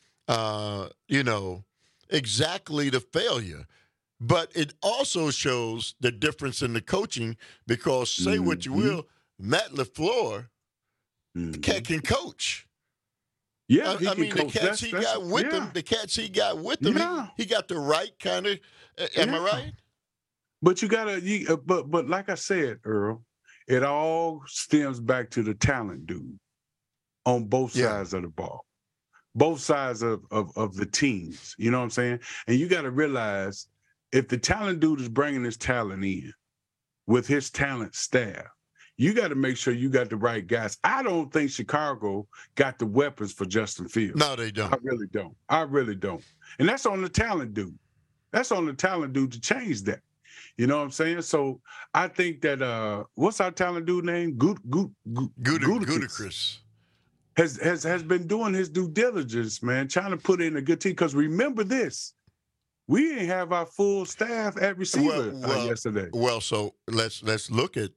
uh, you know, exactly the failure. But it also shows the difference in the coaching because, say mm-hmm. what you will, Matt LaFleur mm-hmm. can, can coach. Yeah, I, he I can mean, coach. the cats that's, he that's, got with yeah. him, the cats he got with him, yeah. he, he got the right kind of. Uh, am yeah. I right? But you gotta, you, uh, but but like I said, Earl. It all stems back to the talent, dude, on both yeah. sides of the ball, both sides of, of, of the teams. You know what I'm saying? And you got to realize if the talent dude is bringing his talent in with his talent staff, you got to make sure you got the right guys. I don't think Chicago got the weapons for Justin Fields. No, they don't. I really don't. I really don't. And that's on the talent dude. That's on the talent dude to change that. You know what I'm saying? So I think that uh, what's our talent dude name? Good, good, good, Gudicrous has has has been doing his due diligence, man, trying to put in a good team. Because remember this, we didn't have our full staff at receiver well, well, uh, yesterday. Well, so let's let's look at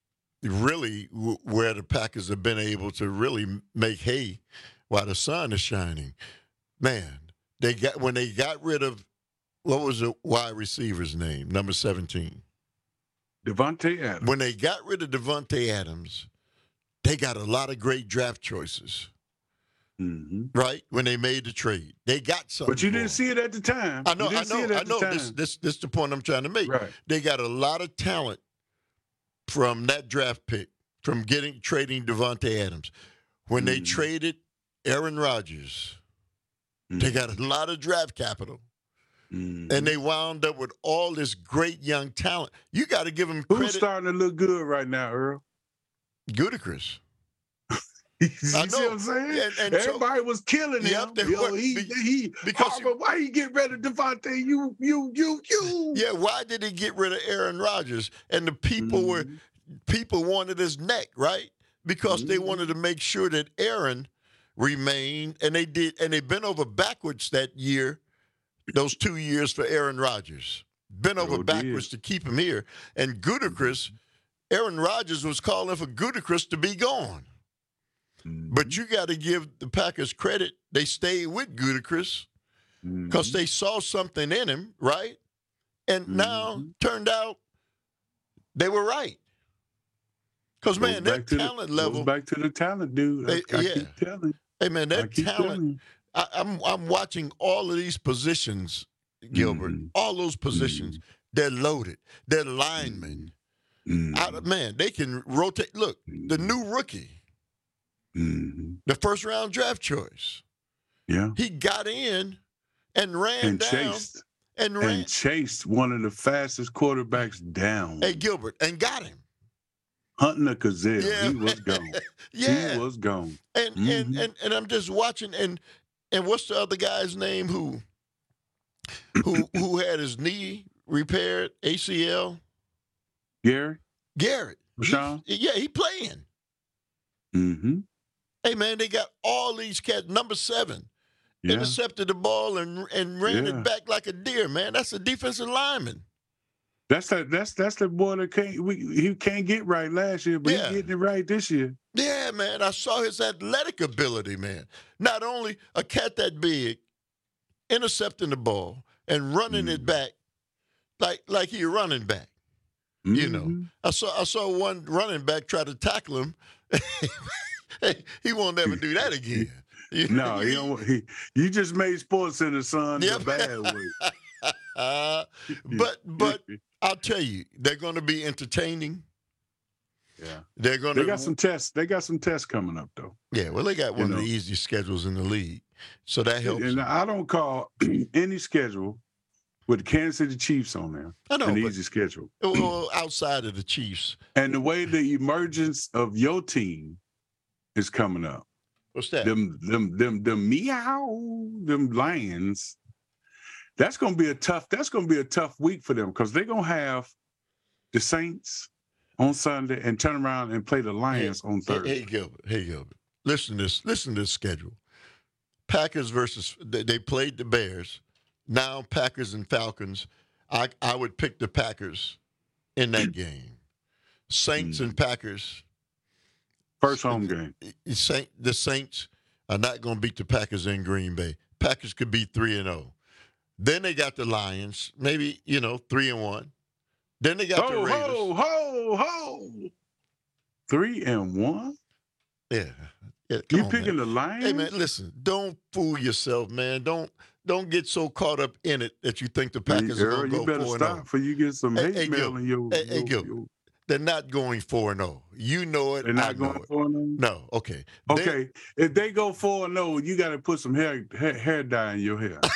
really w- where the Packers have been able to really make hay while the sun is shining. Man, they got when they got rid of. What was the wide receiver's name? Number seventeen. Devontae Adams. When they got rid of Devontae Adams, they got a lot of great draft choices. Mm-hmm. Right? When they made the trade. They got something. But you didn't more. see it at the time. I know, I know, I know. This, this, this, this is the point I'm trying to make. Right. They got a lot of talent from that draft pick, from getting trading Devontae Adams. When mm-hmm. they traded Aaron Rodgers, mm-hmm. they got a lot of draft capital. Mm-hmm. And they wound up with all this great young talent. You got to give them credit. Who's starting to look good right now, Earl? Gudicrous. you I see know. what I'm saying? And, and Everybody so, was killing him. Yep, Yo, were, he, be, he, because Harper, why he get rid of Devontae? You, you, you, you. Yeah, why did he get rid of Aaron Rodgers? And the people mm-hmm. were, people wanted his neck, right? Because mm-hmm. they wanted to make sure that Aaron remained, and they did, and they bent over backwards that year. Those two years for Aaron Rodgers. Bent over oh, backwards dear. to keep him here. And Gudicrous, Aaron Rodgers was calling for Gudicrous to be gone. Mm-hmm. But you got to give the Packers credit. They stayed with Gudicrous because mm-hmm. they saw something in him, right? And mm-hmm. now, turned out, they were right. Because, man, that talent the, level. Goes back to the talent, dude. They, I, I yeah. keep telling. Hey, man, that talent. I, I'm I'm watching all of these positions, Gilbert. Mm-hmm. All those positions, mm-hmm. they're loaded. They're linemen. Mm-hmm. I, man, they can rotate. Look, the new rookie, mm-hmm. the first round draft choice. Yeah, he got in and ran and down chased and ran and chased one of the fastest quarterbacks down. Hey, Gilbert, and got him. Hunting a Kazil. Yeah. He was gone. yeah, he was gone. And mm-hmm. and and and I'm just watching and. And what's the other guy's name who who who had his knee repaired, A C L? Garrett? Garrett. Rashawn? He, yeah, he playing. Mm-hmm. Hey, man, they got all these cats. Number seven. Yeah. Intercepted the ball and and ran yeah. it back like a deer, man. That's a defensive lineman. That's that. That's that's the boy that can't we, he can't get right last year, but yeah. he's getting it right this year. Yeah, man. I saw his athletic ability, man. Not only a cat that big, intercepting the ball and running mm. it back like like he a running back. Mm-hmm. You know, I saw I saw one running back try to tackle him. He won't ever do that again. You no, he don't. He, you just made Sports Center, son, yep. the bad way. uh, but but I'll tell you, they're going to be entertaining. Yeah, they're going to. They got some tests. They got some tests coming up, though. Yeah, well, they got one you of know. the easiest schedules in the league. So that helps. And I don't call any schedule with the Kansas City Chiefs on there. I know, an but- easy schedule. Well, outside of the Chiefs. And the way the emergence of your team is coming up. What's that? Them, them, them, them meow, them Lions. That's gonna be a tough. That's gonna be a tough week for them because they're gonna have the Saints on Sunday and turn around and play the Lions hey, on Thursday. Hey, hey Gilbert. Hey Gilbert. Listen to this. Listen to this schedule. Packers versus they, they played the Bears. Now Packers and Falcons. I I would pick the Packers in that game. Saints and Packers. First home game. Saint, the Saints are not going to beat the Packers in Green Bay. Packers could be three and zero. Then they got the Lions, maybe you know three and one. Then they got ho, the Raiders. Ho ho ho! Three and one. Yeah, yeah. Come You on, picking man. the Lions? Hey man, listen. Don't fool yourself, man. Don't don't get so caught up in it that you think the Packers Hey, are Earl, going to you go better four and stop zero. before you get some Hey, hate hey, mail Gil. in your. Hey, hey, your- Gil. your- They're not going four and zero. You know it. They're not I know going it. four and zero. No. Okay. Okay, if they go four and zero, you got to put some hair, hair hair dye in your hair.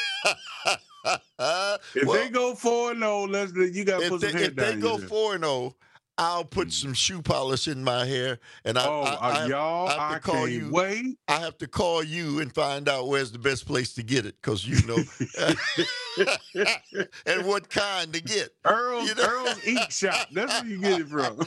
If Well, they go four and zero, let's you got to if put they, some hair if dye they in go your hair. four and zero, I'll put some shoe polish in my hair, and I, Oh, I, uh, I, have, y'all, I have to I call can't you. wait. I have to call you and find out where's the best place to get it, because you know, and what kind to get. Earl's, You know? Earl's Ink Shop. That's where you get it from.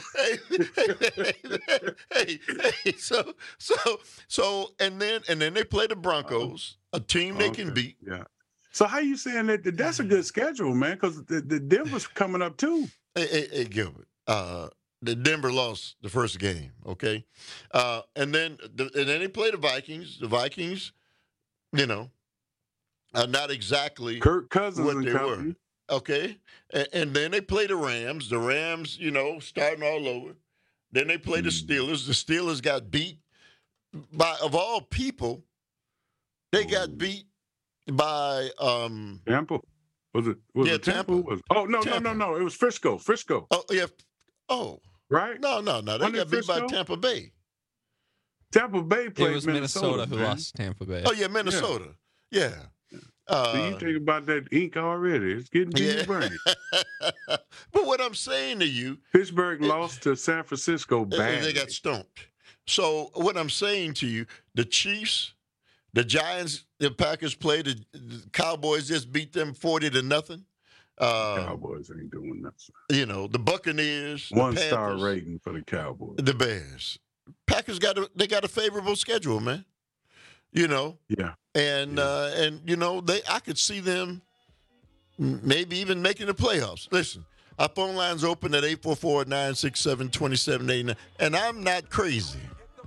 hey, hey, hey, so, so, so, and then, and then they play the Broncos, a team they can Okay, beat. Yeah. So how you saying that? that That's a good schedule, man, because the, the Denver's coming up too. Hey, hey, hey Gilbert. Uh, the Denver lost the first game, okay, uh, and then the, and then they play the Vikings. The Vikings, you know, are not exactly Kirk Cousins what and they company. were, okay, and, and then they play the Rams. The Rams, you know, starting all over. Then they play the Steelers. The Steelers got beat by, of all people, they got beat by um, Tampa. Was it? Was Yeah, it Tampa? Tampa. Was, oh no, Tampa. no, no, no! It was Frisco. Frisco. Oh yeah. Oh right. no, no, no! They Wasn't got it beat by Frisco? Tampa Bay. Tampa Bay played It was Minnesota, Minnesota, who man. lost Tampa Bay. Oh yeah, Minnesota. Yeah. Uh, So you think about that ink already? It's getting to yeah. your brain. But what I'm saying to you, Pittsburgh lost to San Francisco uh, bad. they got stumped. So what I'm saying to you, the Chiefs, the Giants, the Packers played. The, the Cowboys just beat them forty to nothing. Uh, Cowboys ain't doing nothing. you know, the Buccaneers, the One star Panthers, rating for the Cowboys. the Bears. Packers got a they got a favorable schedule, man. You know, Yeah. and uh, and you know they I could see them m- maybe even making the playoffs. Listen, our phone line's open at eight four four, nine six seven, two seven eight nine, and I'm not crazy,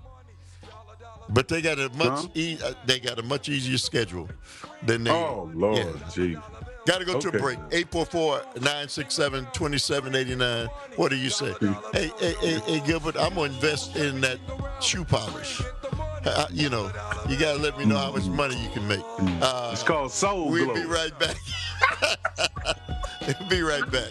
but they got a much Huh? e- uh, they got a much easier schedule than they. Oh Lord, Yeah. gee. Got to go to Okay. a break. eight four four, nine six seven, two seven eight nine. What do you say? Hey, hey, hey, hey, Gilbert, I'm going to invest in that shoe polish. Uh, you know, you got to let me know how much money you can make. Uh, It's called Soul We'll Glow. be right back. We'll be right back.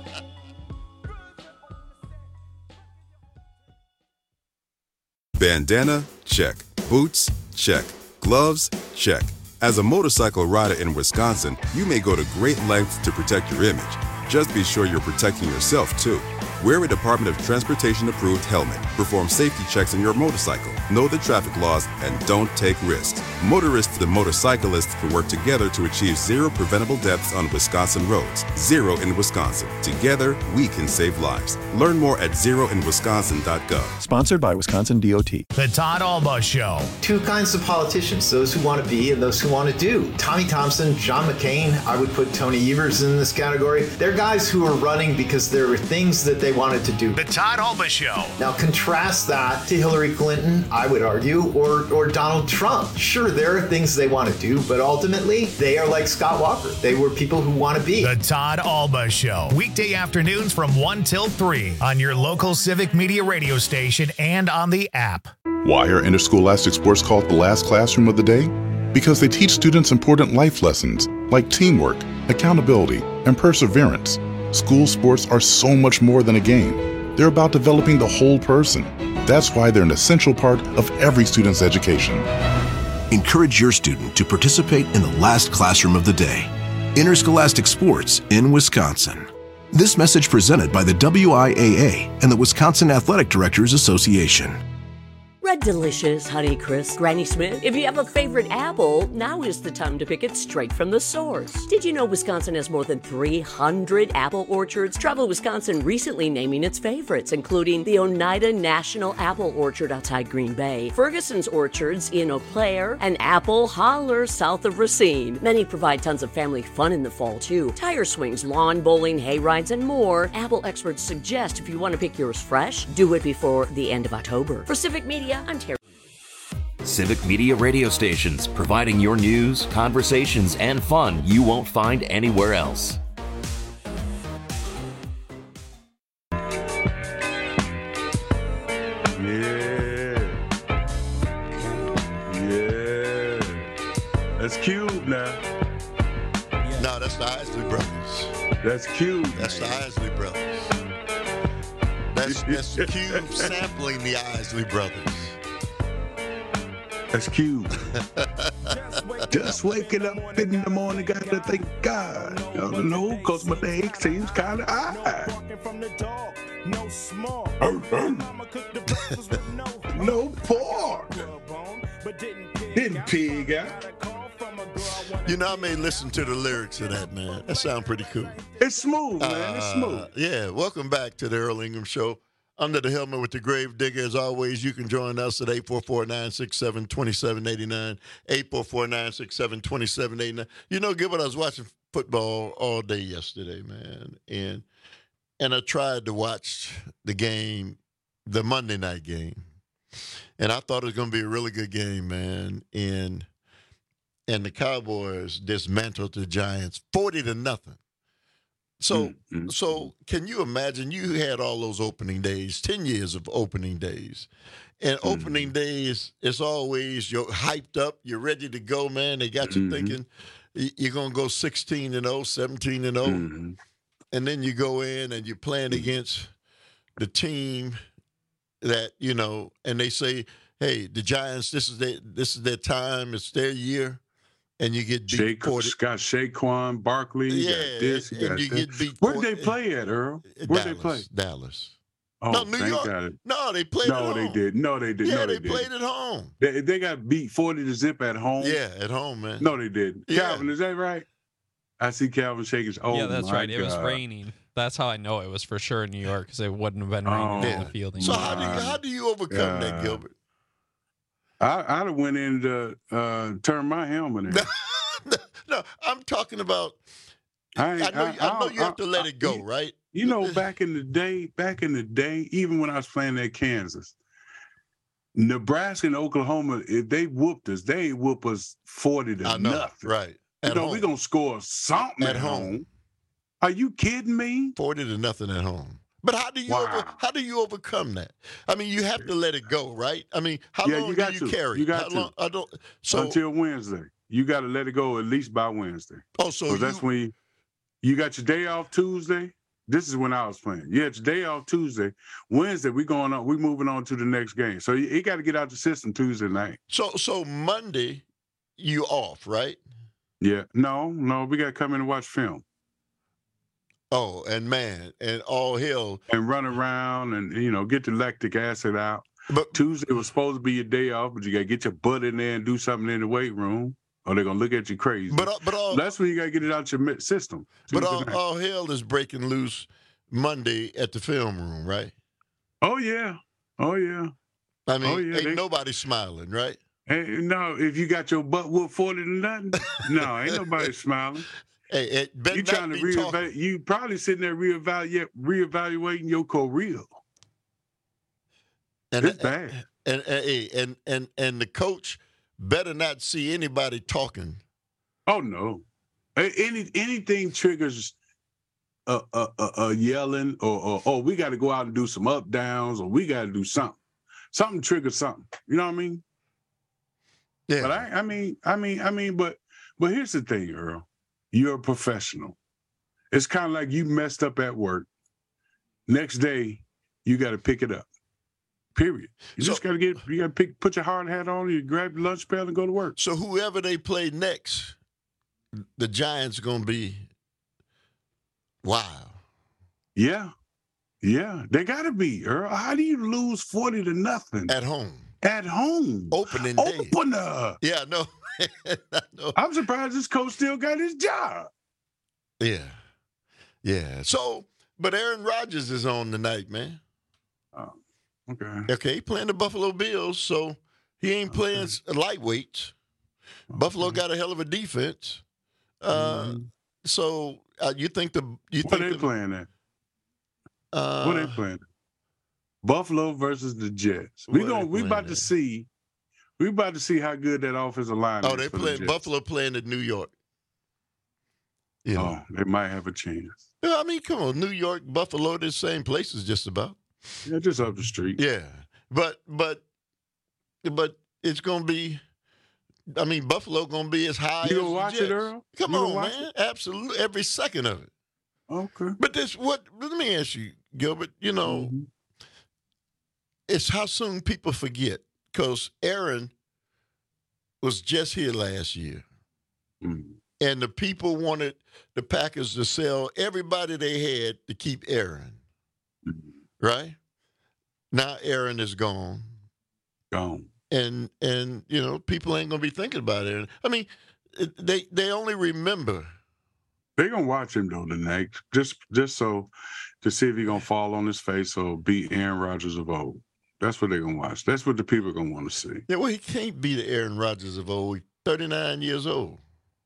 Bandana? Check. Boots? Check. Gloves? Check. As a motorcycle rider in Wisconsin, you may go to great lengths to protect your image. Just be sure you're protecting yourself, too. Wear a Department of Transportation approved helmet. Perform safety checks on your motorcycle. Know the traffic laws and don't take risks. Motorists and motorcyclists can work together to achieve zero preventable deaths on Wisconsin roads. Zero in Wisconsin. Together, we can save lives. Learn more at zero in wisconsin dot gov. Sponsored by Wisconsin D O T. The Todd Alba Show. Two kinds of politicians, those who want to be and those who want to do. Tommy Thompson, John McCain, I would put Tony Evers in this category. They're guys who are running because there were things that they wanted to do. The Todd Alba Show. Now contrast that to Hillary Clinton, I would argue, or, or Donald Trump. Sure, there are things they want to do, but ultimately, they are like Scott Walker. They were people who want to be. The Todd Alba Show. Weekday afternoons from one till three on your local Civic Media radio station and on the app. Why are interscholastic sports called the last classroom of the day? Because they teach students important life lessons like teamwork, accountability, and perseverance. School sports are so much more than a game. They're about developing the whole person. That's why they're an essential part of every student's education. Encourage your student to participate in the last classroom of the day. Interscholastic Sports in Wisconsin. This message presented by the W I A A and the Wisconsin Athletic Directors Association. Red Delicious, Honey Crisp, Granny Smith. If you have a favorite apple, now is the time to pick it straight from the source. Did you know Wisconsin has more than three hundred apple orchards? Travel Wisconsin recently naming its favorites, including the Oneida National Apple Orchard outside Green Bay, Ferguson's Orchards in Eau Claire, and Apple Holler south of Racine. Many provide tons of family fun in the fall, too. Tire swings, lawn bowling, hay rides, and more. Apple experts suggest if you want to pick yours fresh, do it before the end of October. For Civic Media, I'm Terry. Civic Media radio stations, providing your news, conversations, and fun you won't find anywhere else. Yeah. Yeah. That's Cube now. No, that's the Isley Brothers. That's Cube. That's the Isley Brothers. That's, that's Cube sampling the Isley Brothers. That's Cube. Just waking up in the morning, got to thank God. I don't know, because my leg seems kind of high. No pork. Didn't pig out. You know, I may listen to the lyrics of that, man. That sounds pretty cool. It's smooth, man. Uh, it's smooth. Yeah, welcome back to the Earl Ingram Show. Under the helmet with the Grave Digger. As always, you can join us at eight four four, nine six seven, two seven eight nine, eight four four, nine six seven, two seven eight nine. You know, Gilbert, I was watching football all day yesterday, man, and and I tried to watch the game, the Monday night game, and I thought it was going to be a really good game, man, and and the Cowboys dismantled the Giants forty to nothing. So, mm-hmm. so can you imagine? You had all those opening days, ten years of opening days, and mm-hmm. opening days is always you're hyped up, you're ready to go, man. They got you mm-hmm. thinking you're gonna go sixteen and oh, seventeen and oh, mm-hmm. and then you go in and you're playing mm-hmm. against the team that you know, and they say, "Hey, the Giants, this is their this is their time, it's their year." And you get beat Shake, forty. Got Saquon Barkley. You yeah, got this, you and got you that. get beat. Where did they play at, Earl? Where did they play? Dallas. Oh, no, New thank York. God. No, they played no, at home. No, they did. No, they did. Yeah, no, they, they played did. at home. They, they got beat forty to zip at home. Yeah, at home, man. No, they didn't. Yeah. Calvin, is that right? I see Calvin shaking his. Oh, yeah, that's my right. God. It was raining. That's how I know it was for sure in New York because it wouldn't have been raining oh, on the field. So how do you how do you overcome God. that, Gilbert? I, I'd have went in to uh, turn my helmet in. no, no, I'm talking about. I, I know, I, I know you have to let it go, you, right? You know, back in the day, back in the day, even when I was playing at Kansas, Nebraska and Oklahoma, if they whooped us, they ain't whoop us forty to I know, nothing. Right. At you know, home. we're gonna score something at, at home. home. Are you kidding me? Forty to nothing at home. But how do you wow. over, how do you overcome that? I mean, you have to let it go, right? I mean, how yeah, long you got do you to. carry? You got how to. Long, I don't. So until Wednesday, you got to let it go at least by Wednesday. Oh, so you, that's when you, you got your day off Tuesday. This is when I was playing. You had your day off Tuesday. Wednesday, we going on. We moving on to the next game. So you, you got to get out the system Tuesday night. So so Monday, you off, right? Yeah. No, no, we got to come in and watch film. Oh, and man, and all hell. And run around and, you know, get the lactic acid out. But Tuesday was supposed to be your day off, but you got to get your butt in there and do something in the weight room, or they're going to look at you crazy. But, but all, that's when you got to get it out your system. But all, all hell is breaking loose Monday at the film room, right? Oh, yeah. Oh, yeah. I mean, oh, yeah. ain't they, nobody smiling, right? Hey, no, if you got your butt whooped forty to nothing, no, ain't nobody smiling. Hey, it you trying to reevaluate? You probably sitting there reevaluate, reevaluating your career. And it's bad. And and, and and and the coach better not see anybody talking. Oh no! Any anything triggers a a, a, a yelling or, or oh we got to go out and do some up downs or we got to do something. Something triggers something. You know what I mean? Yeah. But I I mean I mean I mean but but here's the thing, Earl. You're a professional. It's kind of like you messed up at work. Next day, you got to pick it up. Period. You So- just got to get, you got to pick, put your hard hat on, you grab your lunch pail and go to work. So whoever they play next, the Giants are going to be wild. Yeah. Yeah. They got to be, Earl. How do you lose forty to nothing? At home. At home. Opening day. Opener. Yeah, no. no. I'm surprised this coach still got his job. Yeah. Yeah. So, but Aaron Rodgers is on tonight, man. Oh, okay. Okay, he playing the Buffalo Bills, so he ain't Okay. playing s- lightweights. Buffalo got a hell of a defense. Uh, Mhm. So uh, you think the you What think they the, playing at? uh, What they playing? Buffalo versus the Jets. We What going they we playing about to at? see. We about to see how good that offensive line Oh, is. they for the playing Jets. Buffalo playing at New York. You know. Oh, they might have a chance. Yeah, I mean, come on, New York, Buffalo, they're the same places just about. Yeah, just up the street. Yeah, but but but it's gonna be. I mean, Buffalo gonna be as high. You as gonna the watch it, Jets. Earl? Come You gonna on, watch man, absolutely, every second of it. Okay. But this, what? Let me ask you, Gilbert. You know, Mhm. it's how soon people forget because Aaron was just here last year, Mhm. and the people wanted the Packers to sell everybody they had to keep Aaron. Mhm. Right now, Aaron is gone. Gone. And and you know people ain't gonna be thinking about it. I mean, it- they they only remember. They gonna watch him though tonight, just just so to see if he gonna fall on his face or beat Aaron Rodgers of old. That's what they gonna watch. That's what the people are gonna want to see. Yeah, well, he can't be the Aaron Rodgers of old. He's thirty-nine years old.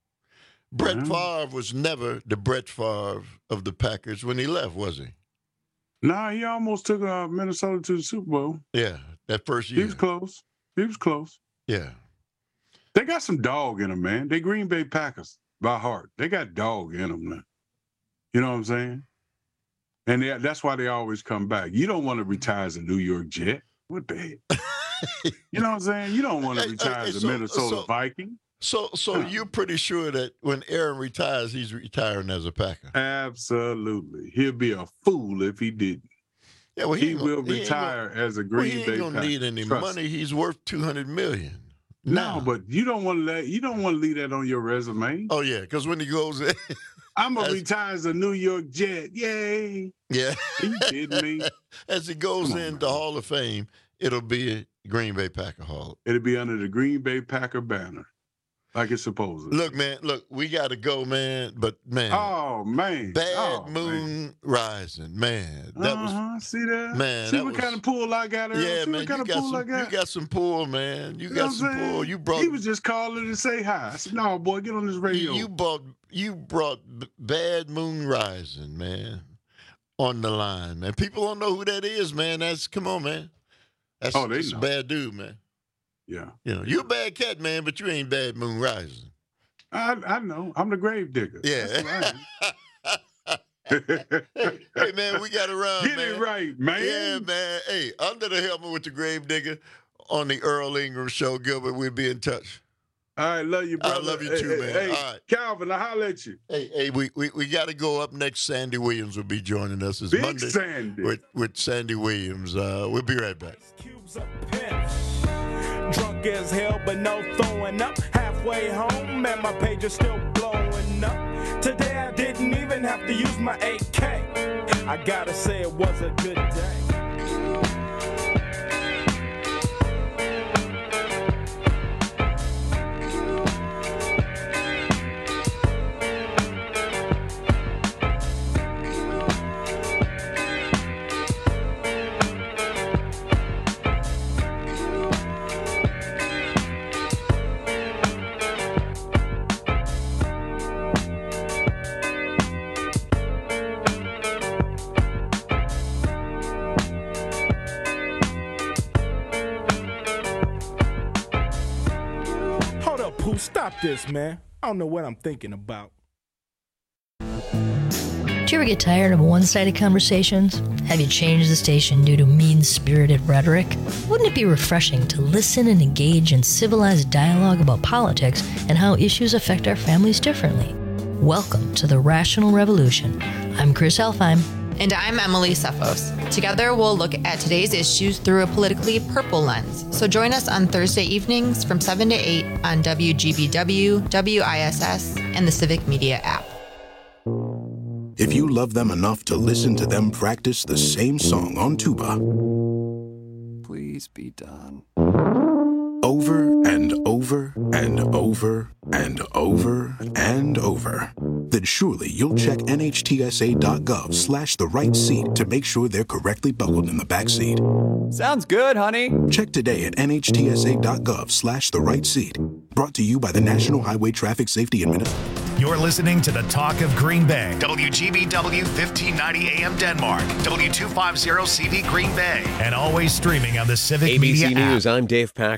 Brett Yeah. Favre was never the Brett Favre of the Packers when he left, was he? Nah, he almost took uh, Minnesota to the Super Bowl. Yeah, that first He year. was close. He was close. Yeah. They got some dog in them, man. They Green Bay Packers by heart. They got dog in them, man. You know what I'm saying? And they, that's why they always come back. You don't want to retire as a New York Jet. What the heck? You know what I'm saying? You don't want to Hey, retire hey, as a so- Minnesota so- Viking. So so Yeah. you're pretty sure that when Aaron retires, he's retiring as a Packer. Absolutely. He'll be a fool if he didn't. Yeah, well, he ain't will gonna- he ain't retire gonna- as a Well, Green he ain't Bay gonna Packer. need any Trust money. me. He's worth two hundred million. No, but you don't want to let you don't want to leave that on your resume. Oh yeah, because when he goes in, I'm gonna as- retire as a New York Jet. Yay! yeah, Are you kidding me? as he goes Come on, into Hall of Fame, it'll be a Green Bay Packer Hall. It'll be under the Green Bay Packer banner, like it's supposed to. Look, man, look, we got to go, man. But man, Oh man! Bad oh, Moon man. Rising, man. That was uh-huh. See that? man, See that what was- kind of pull I got? Earl? yeah, See man. what kind You of got pull I some, got? you got some pull, man. You You know got what I'm some pull. saying? You brought He was just calling to say hi. I said, "No, boy, get on this radio." you, you brought you brought B- Bad Moon Rising, man, on the line, man. People don't know who that is, man. That's come on, man. That's, Oh, they that's a know. bad dude, man. yeah, You know, you a bad cat, man, but you ain't Bad Moon Rising. I I know. I'm the grave digger. Yeah. That's what I am. Hey, man, we got to run, Get man. it right, man. Yeah, man. Hey, under the helmet with the grave digger on the Earl Ingram Show, Gilbert. We'll be in touch. All right, love you, I brother. love you Hey, too, hey, man. Hey, All right. Calvin, I holler at you. Hey, hey, we we, we got to go up next. Sandy Williams will be joining us. It's Big Monday Sandy. with with Sandy Williams. Uh, we'll be right back. Drunk as hell, but no throwing up. Halfway home, and my page is still blowing up. Today I didn't even have to use my A K. I gotta say it was a good day. Hold up, Pooh, stop this, man. I don't know what I'm thinking about. Do you ever get tired of one-sided conversations? Have you changed the station due to mean-spirited rhetoric? Wouldn't it be refreshing to listen and engage in civilized dialogue about politics and how issues affect our families differently? Welcome to the Rational Revolution. I'm Chris Elfheim. And I'm Emily Cephos. Together, we'll look at today's issues through a politically purple lens. So join us on Thursday evenings from seven to eight on W G B W, W I S S, and the Civic Media app. If you love them enough to listen to them practice the same song on tuba, please be done. Over and over and over and over and over, then surely you'll check N H T S A dot gov slash the right seat to make sure they're correctly buckled in the back seat. Sounds good, honey. Check today at N H T S A dot gov slash the right seat. Brought to you by the National Highway Traffic Safety Administration. You're listening to the Talk of Green Bay. W G B W fifteen ninety A M Denmark. W two fifty C B Green Bay. And always streaming on the Civic A B C Media News, app. I'm Dave Packer.